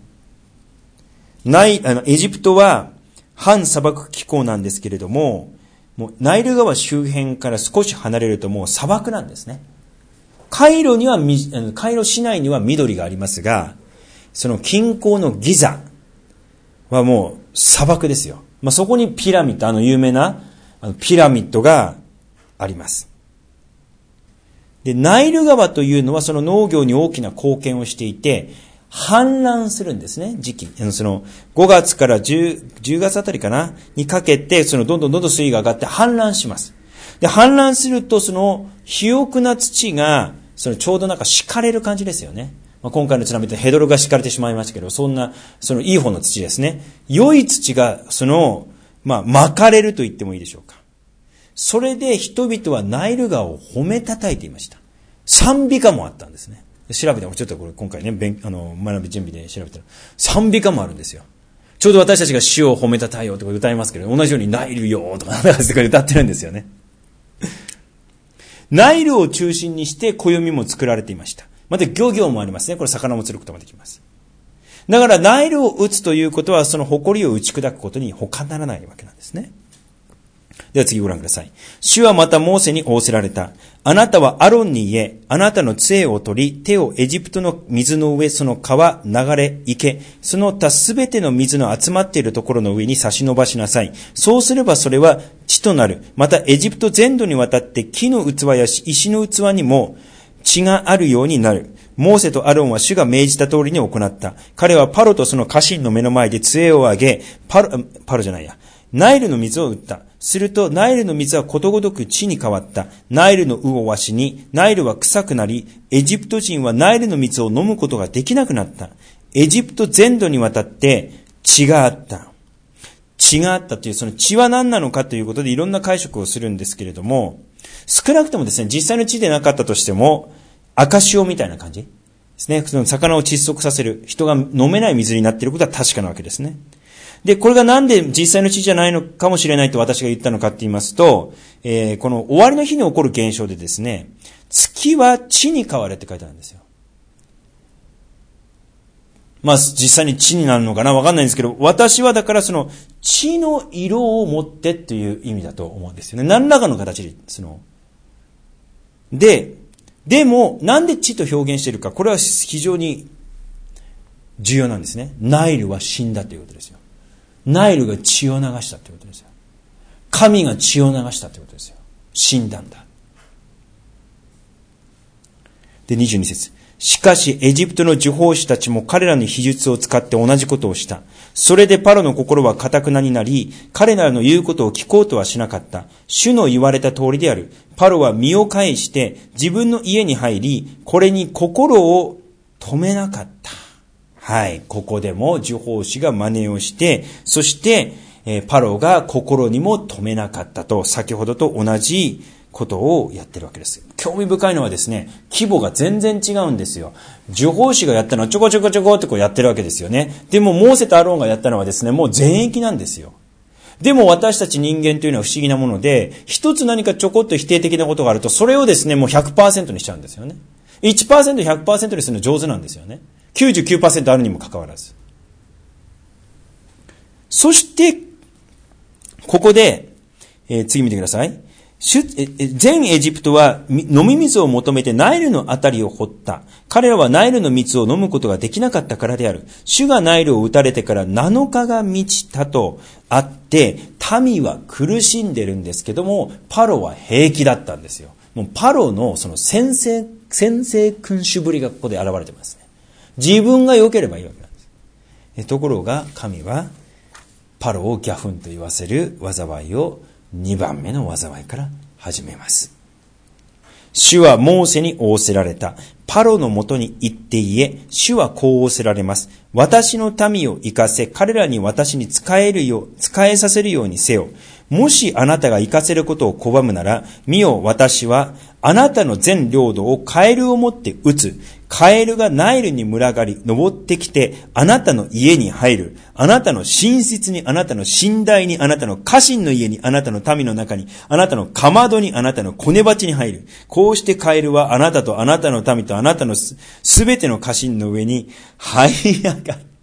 Speaker 1: エジプトは半砂漠気候なんですけれども、もうナイル川周辺から少し離れるともう砂漠なんですね。カイロ市内には緑がありますが、その近郊のギザはもう砂漠ですよ。そこにピラミッド、有名なピラミッドがあります。で、ナイル川というのはその農業に大きな貢献をしていて、氾濫するんですね、時期。その5月から10月あたりかなにかけて、そのどんどん水位が上がって氾濫します。で、氾濫するとその肥沃な土が、そのちょうど敷かれる感じですよね。今回の津波でヘドロが敷かれてしまいましたけど、そのいい方の土ですね。良い土が巻かれると言ってもいいでしょうか。それで人々はナイル川を褒め叩いていました。賛美歌もあったんですね。調べてもちょっとこれ今回ね、学び準備で調べたら、賛美歌もあるんですよ。ちょうど私たちが主を褒め叩いよとか歌いますけど、同じようにナイルよとか歌ってるんですよね。ナイルを中心にして暦も作られていました。また漁業もありますね。これ魚も釣ることもできます。だからナイルを打つということはその誇りを打ち砕くことに他ならないわけなんですね。では次ご覧ください。主はまたモーセに仰せられた。あなたはアロンに言え、あなたの杖を取り、手をエジプトの水の上、その川、流れ、池、その他すべての水の集まっているところの上に差し伸ばしなさい。そうすればそれは地となる。またエジプト全土にわたって木の器や石の器にも血があるようになる。モーセとアロンは主が命じた通りに行った。彼はパロとその家臣の目の前で杖を上げ、ナイルの水を打った。すると、ナイルの水はことごとく血に変わった。ナイルの魚は死に、ナイルは臭くなり、エジプト人はナイルの水を飲むことができなくなった。エジプト全土にわたって血があった。血があったという、その血は何なのかということでいろんな解釈をするんですけれども、少なくともですね、実際の血でなかったとしても、赤潮みたいな感じですね。その魚を窒息させる、人が飲めない水になっていることは確かなわけですね。で、これがなんで実際の血じゃないのかもしれないと私が言ったのかって言いますと、この終わりの日に起こる現象でですね、月は血に変われって書いてあるんですよ。実際に血になるのかなわかんないんですけど、私はだからその血の色を持ってっていう意味だと思うんですよね。何らかの形で、でも、なんで血と表現しているか、これは非常に重要なんですね。ナイルは死んだということですよ。ナイルが血を流したということですよ。神が血を流したということですよ。死んだんだ。で、22節。しかし、エジプトの呪法師たちも彼らの秘術を使って同じことをした。それでパロの心は堅くなになり、彼らの言うことを聞こうとはしなかった。主の言われた通りである。パロは身を返して自分の家に入り、これに心を止めなかった。はい。ここでも呪法師が真似をして、そして、パロが心にも止めなかったと、先ほどと同じことをやってるわけです。興味深いのはですね、規模が全然違うんですよ。呪法師がやったのはちょこちょこちょこってこうやってるわけですよね。でもモーセとアロンがやったのはですね、もう全域なんですよ。でも私たち人間というのは不思議なもので、一つ何かちょこっと否定的なことがあると、それをですね、もう 100% にしちゃうんですよね。1%、100% にするの上手なんですよね。99% あるにもかかわらず。そして、ここで、次見てください。 全エジプトは飲み水を求めてナイルのあたりを掘った。彼らはナイルの水を飲むことができなかったからである。主がナイルを打たれてから7日が満ちたとあって、民は苦しんでるんですけども、パロは平気だったんですよ。もうパロのその先制君主ぶりがここで現れてますね。自分が良ければいいわけなんです。ところが神はパロをギャフンと言わせる災いを2番目の災いから始めます。主はモーセに仰せられた。パロのもとに行って言え、主はこう仰せられます。私の民を生かせ、彼らに私に仕えさせるようにせよ。もしあなたが生かせることを拒むなら、見よ、私はあなたの全領土をカエルを持って撃つ。カエルがナイルに群がり、登ってきて、あなたの家に入る。あなたの寝室に、あなたの寝台に、あなたの家臣の家に、あなたの民の中に、あなたのかまどに、あなたのコネ鉢に入る。こうしてカエルはあなたとあなたの民とあなたのすべての家臣の上に這い上がる。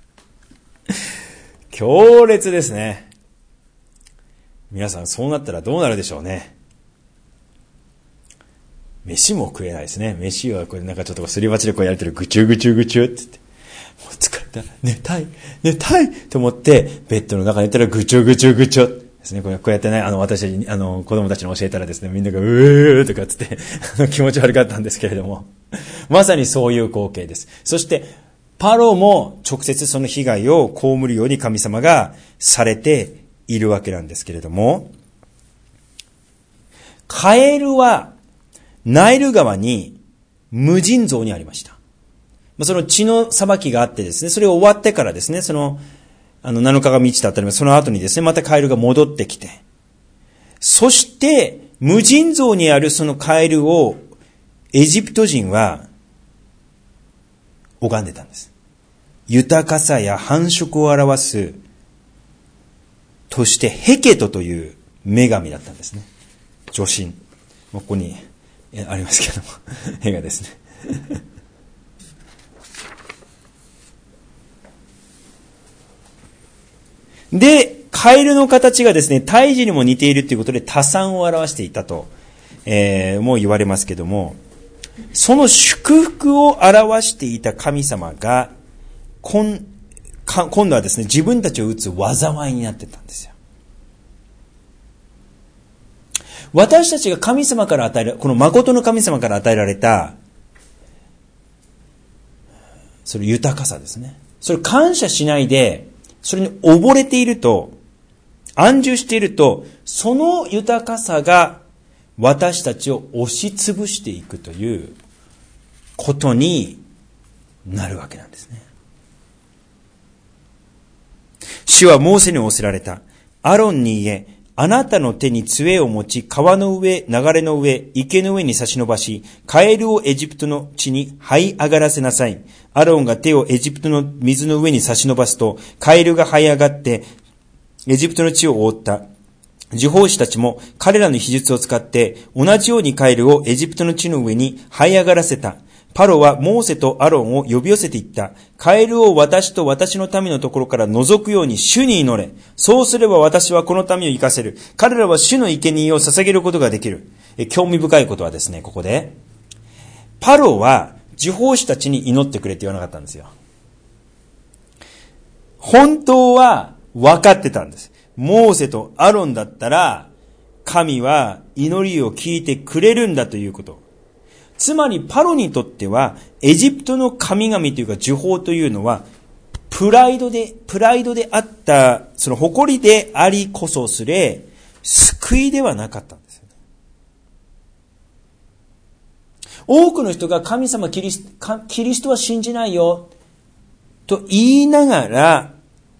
Speaker 1: 強烈ですね。皆さんそうなったらどうなるでしょうね。飯も食えないですね。飯はこれなんかちょっとすり鉢でこうやれてるぐちゅぐちゅぐちゅって言って。もう疲れた。寝たいと思って、ベッドの中にいたらぐちゅぐちゅぐちゅですね。こうやってね、私に、子供たちに教えたらですね、みんながうーとかつって、気持ち悪かったんですけれども。まさにそういう光景です。そして、パロも直接その被害を被るように神様がされているわけなんですけれども、カエルはナイル川に無尽蔵にありました。その血の裁きがあってですね、それが終わってからですね、7日が満ちたあたり、その後にですね、またカエルが戻ってきて、そして無尽蔵にあるそのカエルをエジプト人は拝んでたんです。豊かさや繁殖を表すとしてヘケトという女神だったんですね。女神。ここにありますけども、絵がですね。で、カエルの形がですね、胎児にも似ているということで多産を表していたと、もう言われますけども、その祝福を表していた神様が、今度はですね、自分たちを打つ災いになってたんですよ。私たちが神様からこの誠の神様から与えられた、それ豊かさですね。それ感謝しないで、それに溺れていると、安住していると、その豊かさが私たちを押しつぶしていくということになるわけなんですね。主はモーセに仰せられた。アロンに言え、あなたの手に杖を持ち、川の上、流れの上、池の上に差し伸ばし、カエルをエジプトの地に這い上がらせなさい。アロンが手をエジプトの水の上に差し伸ばすと、カエルが這い上がって、エジプトの地を覆った。呪法師たちも彼らの秘術を使って、同じようにカエルをエジプトの地の上に這い上がらせた。パロはモーセとアロンを呼び寄せていった。カエルを私と私の民のところから覗くように主に祈れ。そうすれば私はこの民を生かせる。彼らは主の生贄を捧げることができる。興味深いことはですね、ここで、パロは呪法師たちに祈ってくれって言わなかったんですよ。本当は分かってたんです。モーセとアロンだったら、神は祈りを聞いてくれるんだということ。つまりパロにとってはエジプトの神々というか呪法というのはプライドであったその誇りでありこそすれ救いではなかったんですよね。多くの人が神様キリストは信じないよと言いながら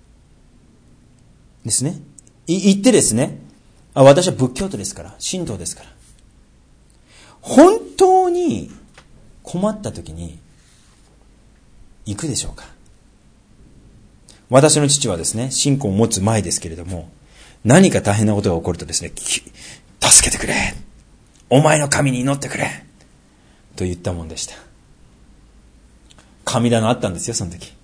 Speaker 1: ですね、言ってですね、私は仏教徒ですから神道ですから、本当に困った時に行くでしょうか。私の父はですね、信仰を持つ前ですけれども、何か大変なことが起こるとですね、助けてくれ、お前の神に祈ってくれと言ったもんでした。神棚あったんですよ、その時。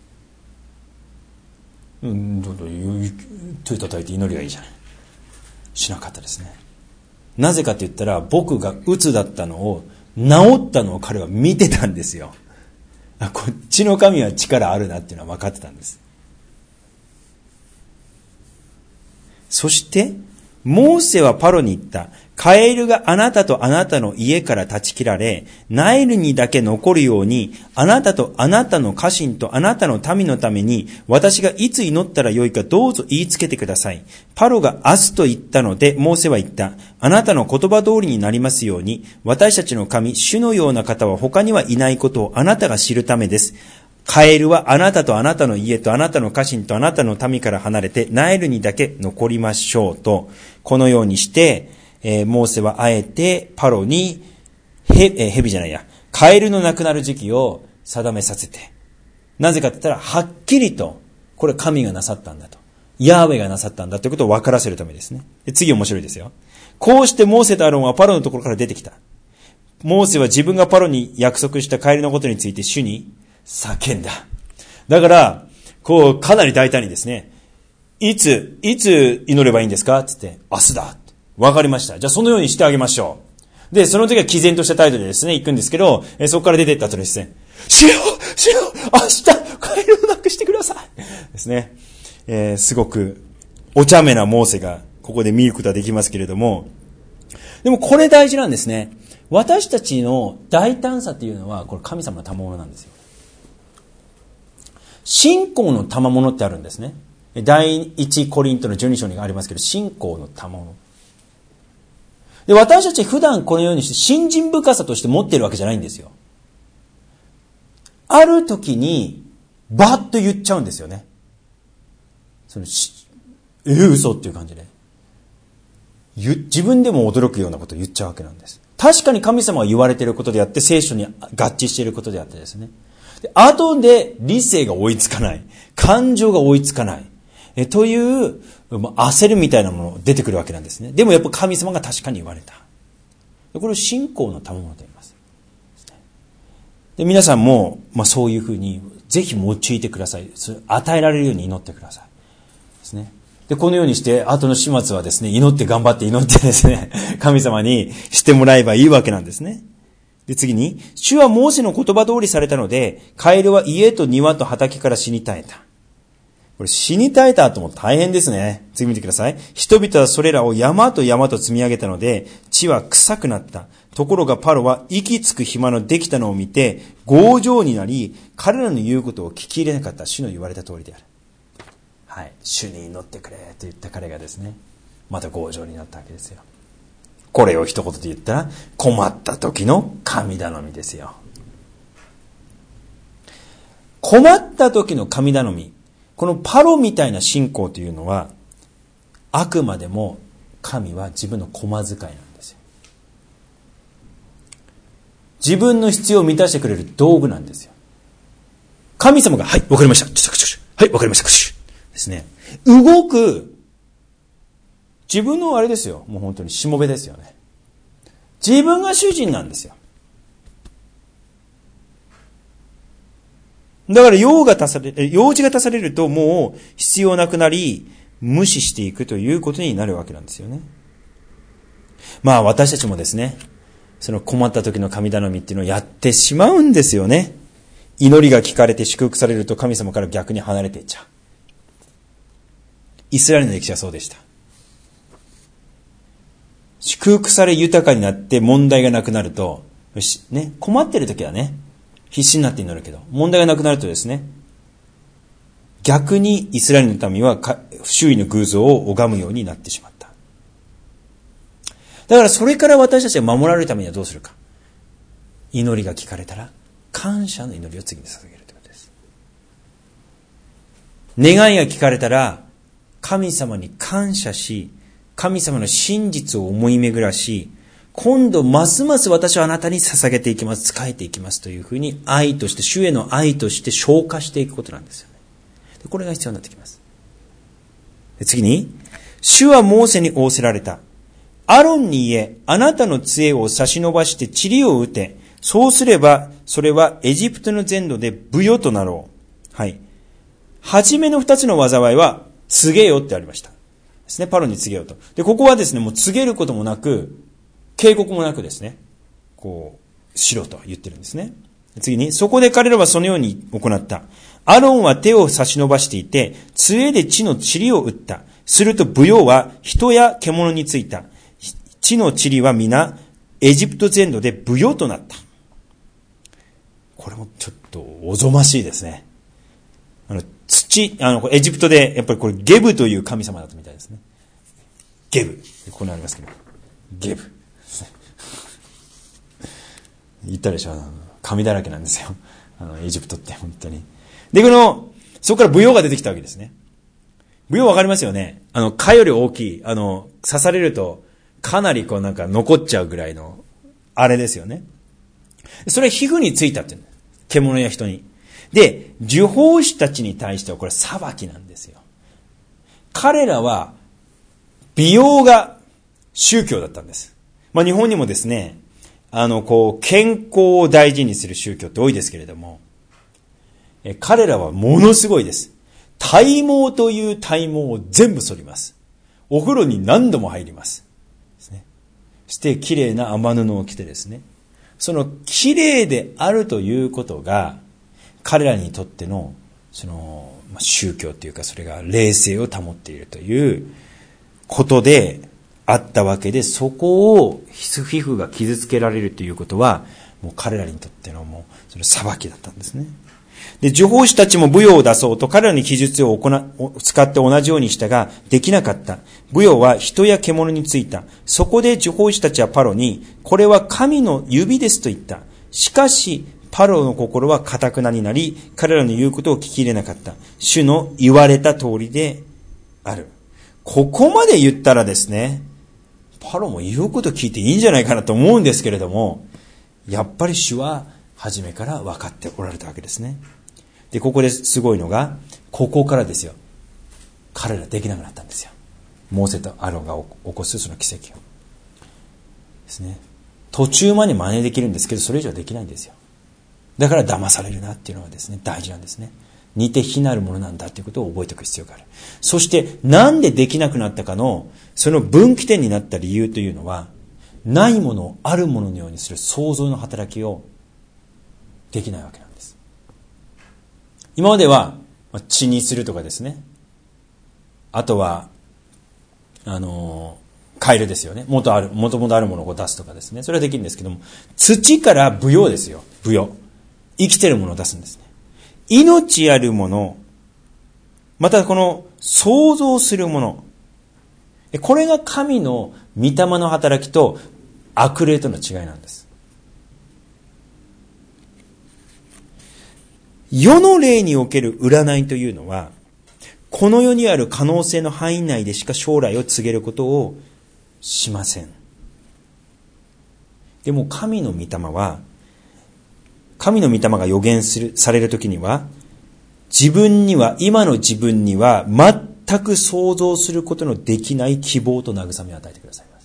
Speaker 1: どんどん手叩いて祈りがいいじゃない。しなかったですね。 なぜかと言ったら、僕が鬱だったのを、治ったのを彼は見てたんですよ。こっちの神は力あるなっていうのは分かってたんです。そして、モーセはパロに言った。カエルがあなたとあなたの家から断ち切られ、ナイルにだけ残るように、あなたとあなたの家臣とあなたの民のために、私がいつ祈ったらよいかどうぞ言いつけてください。パロが明日と言ったので、モーセは言った。あなたの言葉通りになりますように、私たちの神、主のような方は他にはいないことをあなたが知るためです。カエルはあなたとあなたの家とあなたの家臣とあなたの民から離れてナイルにだけ残りましょうと、このようにして、モーセはあえてパロにカエルの亡くなる時期を定めさせて、なぜかって言ったらはっきりとこれ神がなさったんだと、ヤーウェがなさったんだということを分からせるためですね。で、次面白いですよ。こうしてモーセとアロンはパロのところから出てきた。モーセは自分がパロに約束したカエルのことについて主に叫んだ。だから、かなり大胆にですね、いつ祈ればいいんですかって言って、明日だ。わかりました。じゃあそのようにしてあげましょう。で、その時は毅然とした態度でですね、行くんですけど、そこから出て行った後ですね、主よ明日、カエルをなくしてくださいですね。すごく、お茶目なモーセが、ここで見ることができますけれども、でもこれ大事なんですね。私たちの大胆さというのは、これ神様の賜物なんですよ。信仰の賜物ってあるんですね。第一コリントの12章にありますけど、信仰の賜物。で、私たち普段このようにして信心深さとして持っているわけじゃないんですよ。ある時に、バッと言っちゃうんですよね。嘘っていう感じで。自分でも驚くようなことを言っちゃうわけなんです。確かに神様は言われていることであって、聖書に合致していることであってですね。で、後で理性が追いつかない。感情が追いつかない。という、焦るみたいなものが出てくるわけなんですね。でもやっぱ神様が確かに言われた。これを信仰の賜物と言います。で、皆さんも、そういうふうに、ぜひ用いてください。与えられるように祈ってください。ですね。で、このようにして、後の始末はですね、祈って頑張って祈ってですね、神様にしてもらえばいいわけなんですね。で、次に、主はモーセの言葉通りされたので、カエルは家と庭と畑から死に絶えた。これ死に絶えた後も大変ですね。次見てください。人々はそれらを山と山と積み上げたので、地は臭くなった。ところがパロは息つく暇のできたのを見て、強情になり、彼らの言うことを聞き入れなかった主の言われた通りである。はい。主に祈ってくれと言った彼がですね、また強情になったわけですよ。これを一言で言ったら、困った時の神頼みですよ。困った時の神頼み。このパロみたいな信仰というのは、あくまでも神は自分の駒使いなんですよ。自分の必要を満たしてくれる道具なんですよ。神様が、はい、わかりました。はい、わかりました。ですね。動く、自分のあれですよ。もう本当にしもべですよね。自分が主人なんですよ。だから用事が足されるともう必要なくなり、無視していくということになるわけなんですよね。私たちもですね、その困った時の神頼みっていうのをやってしまうんですよね。祈りが聞かれて祝福されると神様から逆に離れていっちゃう。イスラエルの歴史はそうでした。祝福され豊かになって問題がなくなると、困ってる時はね、必死になって祈るけど、問題がなくなるとですね、逆にイスラエルの民は周囲の偶像を拝むようになってしまった。だからそれから私たちが守られるためにはどうするか。祈りが聞かれたら、感謝の祈りを次に捧げるということです。願いが聞かれたら、神様に感謝し、神様の真実を思い巡らし、今度ますます私はあなたに捧げていきます、仕えていきますというふうに愛として、主への愛として消化していくことなんですよね。でこれが必要になってきます。で次に、主はモーセに仰せられた。アロンに言え、あなたの杖を差し伸ばして塵を打て。そうすれば、それはエジプトの全土でブヨとなろう。はい。はじめの二つの災いは、告げよってありました。ですね。パロに告げようと。で、ここはですね、もう告げることもなく、 警告もなくですね、こう、しろと言ってるんですね。次に、そこで彼らはそのように行った。アロンは手を差し伸ばしていて、杖で地の塵を打った。すると舞踊は人や獣についた。地の塵は皆、エジプト全土で舞踊となった。これもちょっとおぞましいですね。エジプトで、やっぱりこれゲブという神様だったみたいですね。ゲブ。ここにありますけど。ゲブ。言ったでしょ、神だらけなんですよ。エジプトって本当に。で、そこから舞踊が出てきたわけですね。舞踊わかりますよね。蚊より大きい、刺されると、かなり残っちゃうぐらいの、あれですよね。それは皮膚についたっていう。獣や人に。で、受法師たちに対してはこれ裁きなんですよ。彼らは、美容が宗教だったんです。日本にもですね、健康を大事にする宗教って多いですけれども、彼らはものすごいです。体毛という体毛を全部剃ります。お風呂に何度も入ります。ですね。そして綺麗な雨布を着てですね、その綺麗であるということが、彼らにとっての、宗教というか、それが霊性を保っているということであったわけで、そこを皮膚が傷つけられるということは、もう彼らにとってのその裁きだったんですね。で、受法師たちも舞踊を出そうと彼らに記述を使って同じようにしたが、できなかった。舞踊は人や獣についた。そこで受法師たちはパロに、これは神の指ですと言った。しかし、パロの心は堅くなになり、彼らの言うことを聞き入れなかった。主の言われた通りである。ここまで言ったらですね、パロも言うこと聞いていいんじゃないかなと思うんですけれども、やっぱり主は初めから分かっておられたわけですね。で、ここですごいのが、ここからですよ。彼らできなくなったんですよ。モーセとアロンが起こすその奇跡を。ですね。途中まで真似できるんですけど、それ以上できないんですよ。だから騙されるなっていうのはですね、大事なんですね。似て非なるものなんだということを覚えておく必要がある。そして、なんでできなくなったかの、その分岐点になった理由というのは、ないものをあるもののようにする創造の働きをできないわけなんです。今までは、血にするとかですね。あとは、カエルですよね。もともとあるものを出すとかですね。それはできるんですけども、土から舞踊ですよ。舞踊。生きてるものを出すんですね。命あるもの、またこの創造するもの。これが神の御霊の働きと悪霊との違いなんです。世の霊における占いというのは、この世にある可能性の範囲内でしか将来を告げることをしません。でも神の御霊は、神の御霊が予言されるときには、今の自分には全く想像することのできない希望と慰めを与えてくださいます。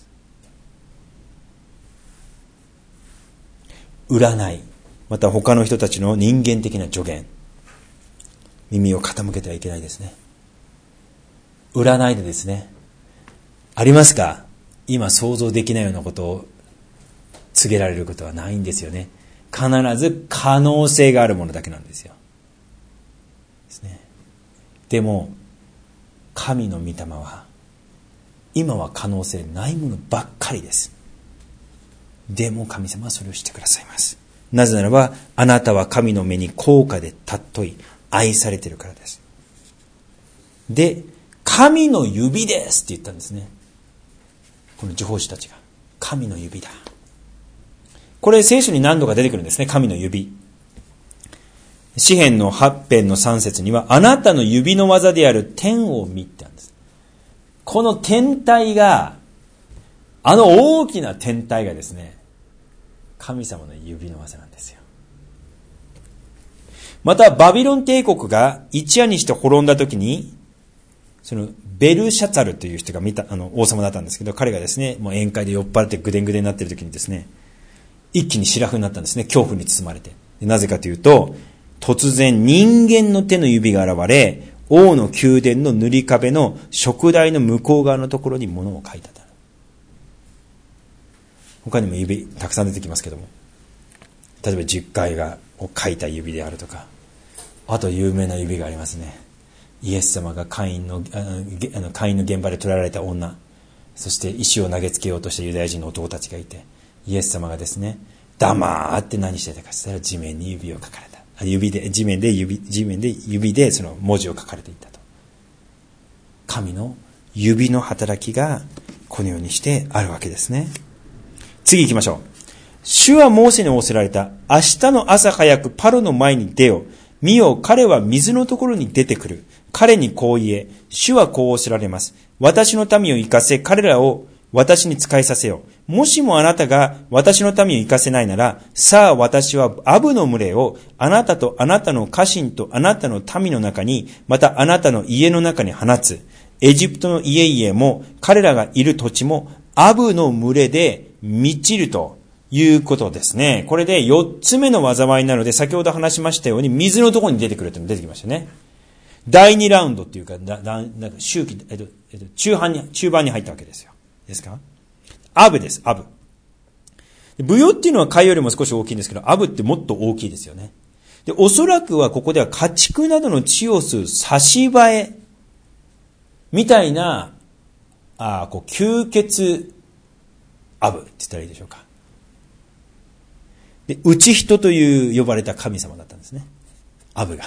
Speaker 1: 占い、また他の人たちの人間的な助言、耳を傾けてはいけないですね。占いでですね、ありますか？今想像できないようなことを告げられることはないんですよね。必ず可能性があるものだけなんですよ。ですね。でも、神の御霊は、今は可能性ないものばっかりです。でも神様はそれをしてくださいます。なぜならば、あなたは神の目に高価で尊い、愛されているからです。で、神の指ですって言ったんですね。この受法師たちが。神の指だ。これ聖書に何度か出てくるんですね。神の指。詩編の8編の3節には、あなたの指の技である天を見ってあるんです。この天体が、大きな天体がですね、神様の指の技なんですよ。また、バビロン帝国が一夜にして滅んだ時に、そのベルシャツァルという人が王様だったんですけど、彼がですね、もう宴会で酔っ払ってぐでんぐでんになっている時にですね、一気に白フになったんですね。恐怖に包まれて。なぜかというと、突然人間の手の指が現れ、王の宮殿の塗り壁の燭台の向こう側のところに物を書いた。 他にも指たくさん出てきますけども、例えば十戒を書いた指であるとか、あと有名な指がありますね。イエス様がカインの現場で捕らえられた女、そして石を投げつけようとしたユダヤ人の男たちがいて、イエス様がですね、黙って何してたかとしたら地面に指を書かれた。地面で指でその文字を書かれていったと。神の指の働きがこのようにしてあるわけですね。次行きましょう。主はモーセに仰せられた。明日の朝早くパロの前に出よ。見よ、彼は水のところに出てくる。彼にこう言え。主はこう仰せられます。私の民を生かせ、彼らを私に仕えさせよ。もしもあなたが私の民を生かせないなら、さあ私はアブの群れをあなたとあなたの家臣とあなたの民の中に、またあなたの家の中に放つ。エジプトの家々も彼らがいる土地もアブの群れで満ちるということですね。これで4つ目の災いなので、先ほど話しましたように水のところに出てくるというのが出てきましたね。第2ラウンドっていうか、中盤に入ったわけですよ。ですか？アブです、アブ。ブヨっていうのは貝よりも少し大きいんですけど、アブってもっと大きいですよね。で、おそらくはここでは家畜などの血を吸う差し映えみたいな、吸血アブって言ったらいいでしょうか。で、内人という呼ばれた神様だったんですね。アブが。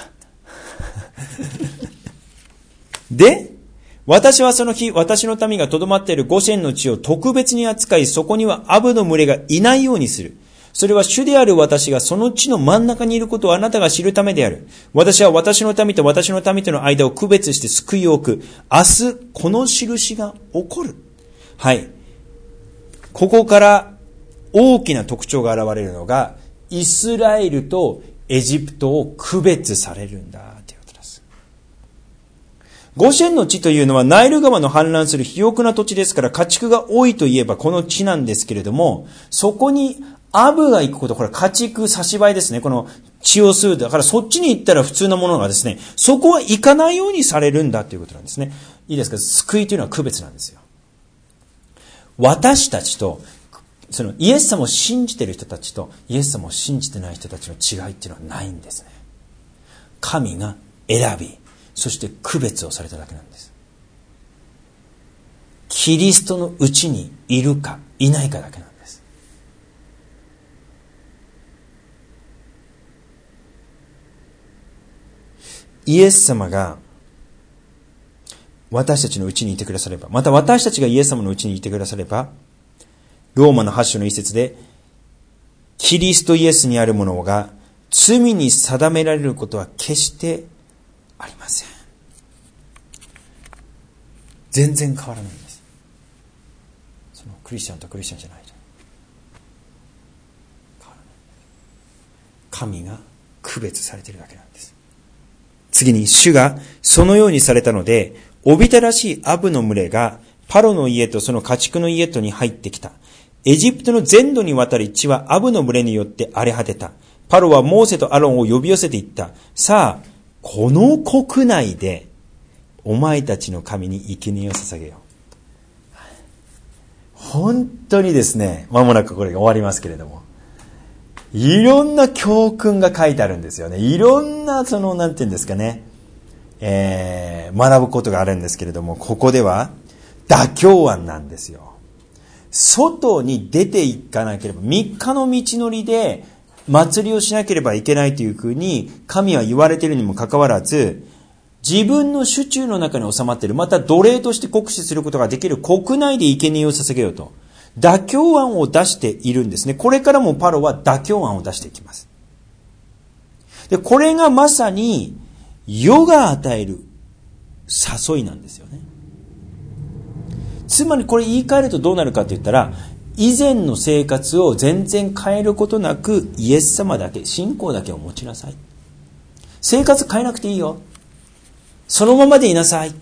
Speaker 1: で、私はその日、私の民が留まっているゴシェンの地を特別に扱い、そこにはアブの群れがいないようにする。それは主である私がその地の真ん中にいることをあなたが知るためである。私は私の民と私の民との間を区別して救いを置く。明日、この印が起こる。はい。ここから大きな特徴が現れるのが、イスラエルとエジプトを区別されるんだということです。ゴシェンの地というのはナイル川の氾濫する肥沃な土地ですから、家畜が多いといえばこの地なんですけれども、そこにアブが行くこと、これ家畜差し映えですね。この血を吸う。だからそっちに行ったら普通のものがですね、そこは行かないようにされるんだということなんですね。いいですか？救いというのは区別なんですよ。私たちと、そのイエス様を信じている人たちとイエス様を信じてない人たちの違いっていうのはないんですね。神が選び、そして区別をされただけなんです。キリストのうちにいるかいないかだけなんです。イエス様が私たちのうちにいてくだされば、また私たちがイエス様のうちにいてくだされば、ローマの8章の一節で、キリストイエスにあるものが罪に定められることは決してありません。全然変わらないんです。そのクリスチャンとクリスチャンじゃないと変わらない。神が区別されているだけなんです。次に、主がそのようにされたので、おびただしいアブの群れがパロの家とその家畜の家とに入ってきた。エジプトの全土にわたり地はアブの群れによって荒れ果てた。パロはモーセとアロンを呼び寄せていった。さあ、この国内でお前たちの神に生贄を捧げよう。本当にですね、間もなくこれが終わりますけれども、いろんな教訓が書いてあるんですよね。いろんななんていうんですかね、学ぶことがあるんですけれども、ここでは妥協案なんですよ。外に出ていかなければ、3日の道のりで祭りをしなければいけないというふうに神は言われているにもかかわらず、自分の手中の中に収まっている、また奴隷として酷使することができる国内で生贄を捧げようと妥協案を出しているんですね。これからもパロは妥協案を出していきます。で、これがまさに世が与える誘いなんですよね。つまりこれ言い換えるとどうなるかと言ったら、以前の生活を全然変えることなくイエス様だけ、信仰だけを持ちなさい。生活変えなくていいよ。そのままでいなさい。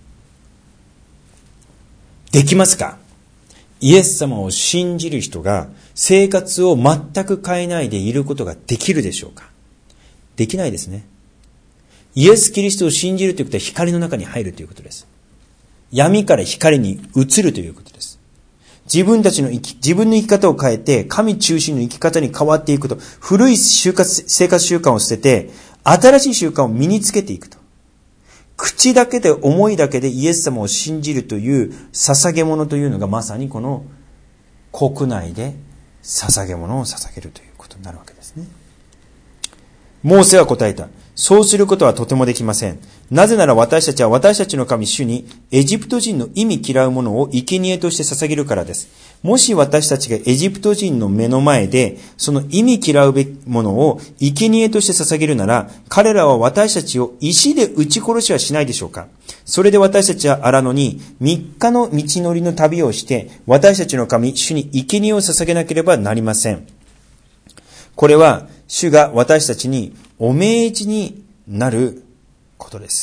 Speaker 1: できますか？イエス様を信じる人が生活を全く変えないでいることができるでしょうか？できないですね。イエス・キリストを信じるということは光の中に入るということです。闇から光に移るということです。 自分の生き方を変えて、神中心の生き方に変わっていくと。古い生活習慣を捨てて、新しい習慣を身につけていくと。口だけで、思いだけでイエス様を信じるという捧げ物というのが、まさにこの国内で捧げ物を捧げるということになるわけですね。モーセは答えた。そうすることはとてもできません。なぜなら私たちは私たちの神主にエジプト人の意味嫌うものを生贄として捧げるからです。もし私たちがエジプト人の目の前でその意味嫌うべきものを生贄として捧げるなら、彼らは私たちを石で撃ち殺しはしないでしょうか。それで私たちは荒野に3日の道のりの旅をして私たちの神主に生贄を捧げなければなりません。これは主が私たちにお命じになることです。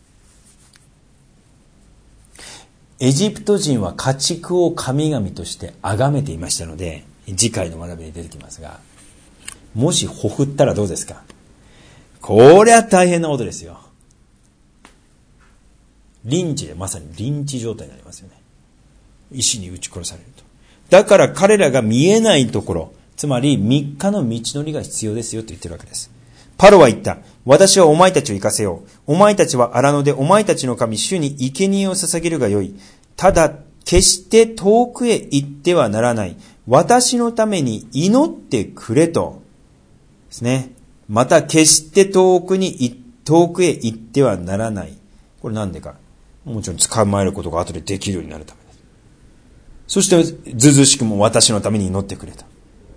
Speaker 1: エジプト人は家畜を神々として崇めていましたので、次回の学びに出てきますが、もしほふったらどうですか。こりゃ大変なことですよ。リンチでまさにリンチ状態になりますよね。石に撃ち殺されると。だから彼らが見えないところ、つまり3日の道のりが必要ですよと言ってるわけです。パロは言った。私はお前たちを行かせよう。お前たちは荒野でお前たちの神主に生贄を捧げるがよい。ただ決して遠くへ行ってはならない。私のために祈ってくれとですね。また決して遠くへ行ってはならない。これなんでか。もちろん捕まえることが後でできるようになるためです。そしてずうずうしくも私のために祈ってくれと。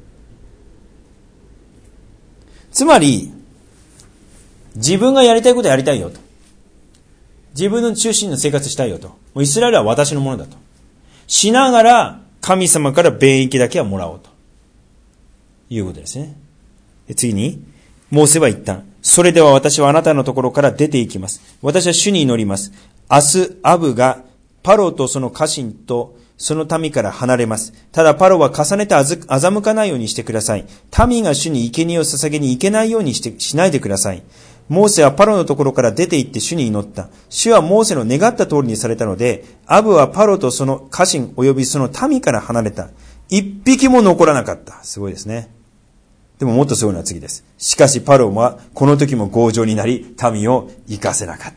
Speaker 1: つまり自分がやりたいことやりたいよと。自分の中心の生活したいよと。もうイスラエルは私のものだと。しながら神様から便益だけはもらおうということですね。で次に、モーセは言った。それでは私はあなたのところから出て行きます。私は主に祈ります。明日、アブがパロとその家臣とその民から離れます。ただパロは重ねて欺かないようにしてください。民が主に生贄を捧げに行けないようにしないでください。モーセはパロのところから出て行って主に祈った。主はモーセの願った通りにされたので、アブはパロとその家臣及びその民から離れた。一匹も残らなかった。すごいですね。でももっとすごいのは次です。しかしパロはこの時も強情になり、民を行かせなかった。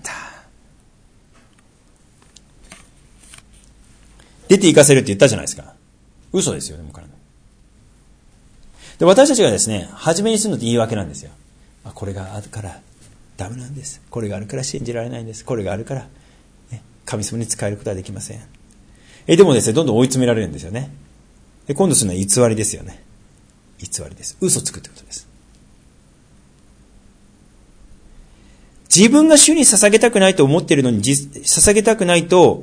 Speaker 1: 出て行かせるって言ったじゃないですか。嘘ですよね、もうから。で、私たちがですね、初めにするのって言い訳なんですよ。これがあるからダメなんです。これがあるから信じられないんです。これがあるから、ね、神様に仕えることはできません。でもですね、どんどん追い詰められるんですよね。で、今度するのは偽りですよね。偽りです。嘘つくってことです。自分が主に捧げたくないと思っているのに、捧げたくないと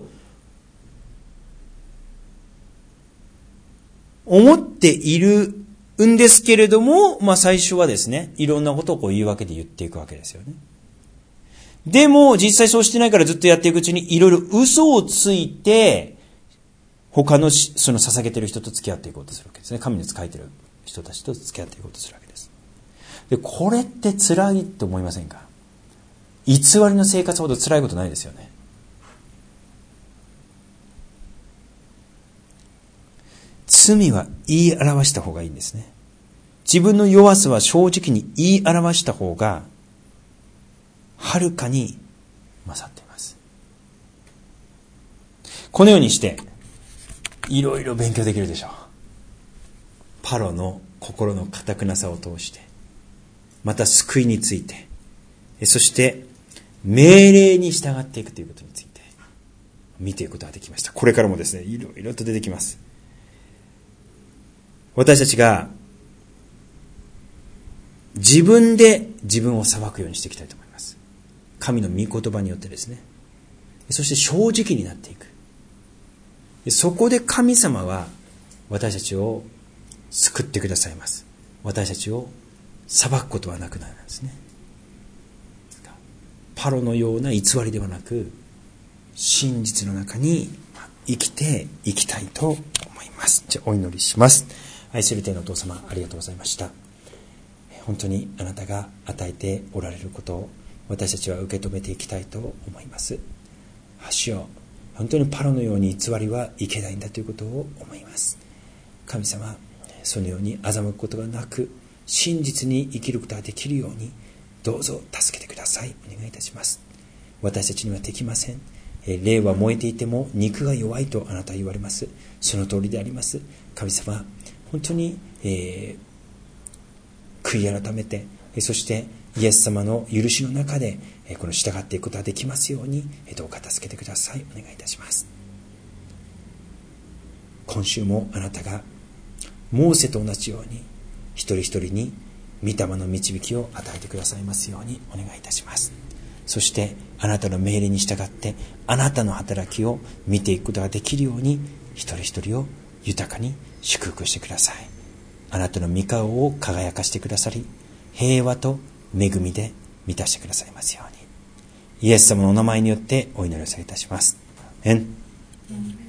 Speaker 1: 思っているんですけれども、最初はですね、いろんなことを言い訳で言っていくわけですよね。でも、実際そうしてないからずっとやっていくうちに、いろいろ嘘をついて、他のその捧げてる人と付き合っていこうとするわけですね。神に仕えてる人たちと付き合っていこうとするわけです。で、これって辛いと思いませんか？偽りの生活ほど辛いことないですよね。罪は言い表した方がいいんですね。自分の弱さは正直に言い表した方がはるかに勝っています。このようにしていろいろ勉強できるでしょう。パロの心の堅くなさを通して、また救いについて、そして命令に従っていくということについて見ていくことができました。これからもですね、いろいろと出てきます。私たちが自分で自分を裁くようにしていきたいと思います。神の御言葉によってですね。そして正直になっていく。そこで神様は私たちを救ってくださいます。私たちを裁くことはなくなるんですね。パロのような偽りではなく、真実の中に生きていきたいと思います。じゃあお祈りします。愛する天のお父様、ありがとうございました。本当にあなたが与えておられることを私たちは受け止めていきたいと思います。主よ、 本当にパロのように偽りはいけないんだということを思います。神様、そのように欺くことがなく真実に生きることができるようにどうぞ助けてください。お願いいたします。私たちにはできません。霊は燃えていても肉が弱いとあなたは言われます。その通りであります。神様、本当に、悔い改めて、そしてイエス様の許しの中でこの従っていくことができますようにどうか助けてください。お願いいたします。今週もあなたがモーセと同じように一人一人に御霊の導きを与えてくださいますようにお願いいたします。そしてあなたの命令に従ってあなたの働きを見ていくことができるように一人一人を豊かに祝福してください。あなたの御顔を輝かしてくださり、平和と恵みで満たしてくださいますように、イエス様のお名前によってお祈りをされいたします。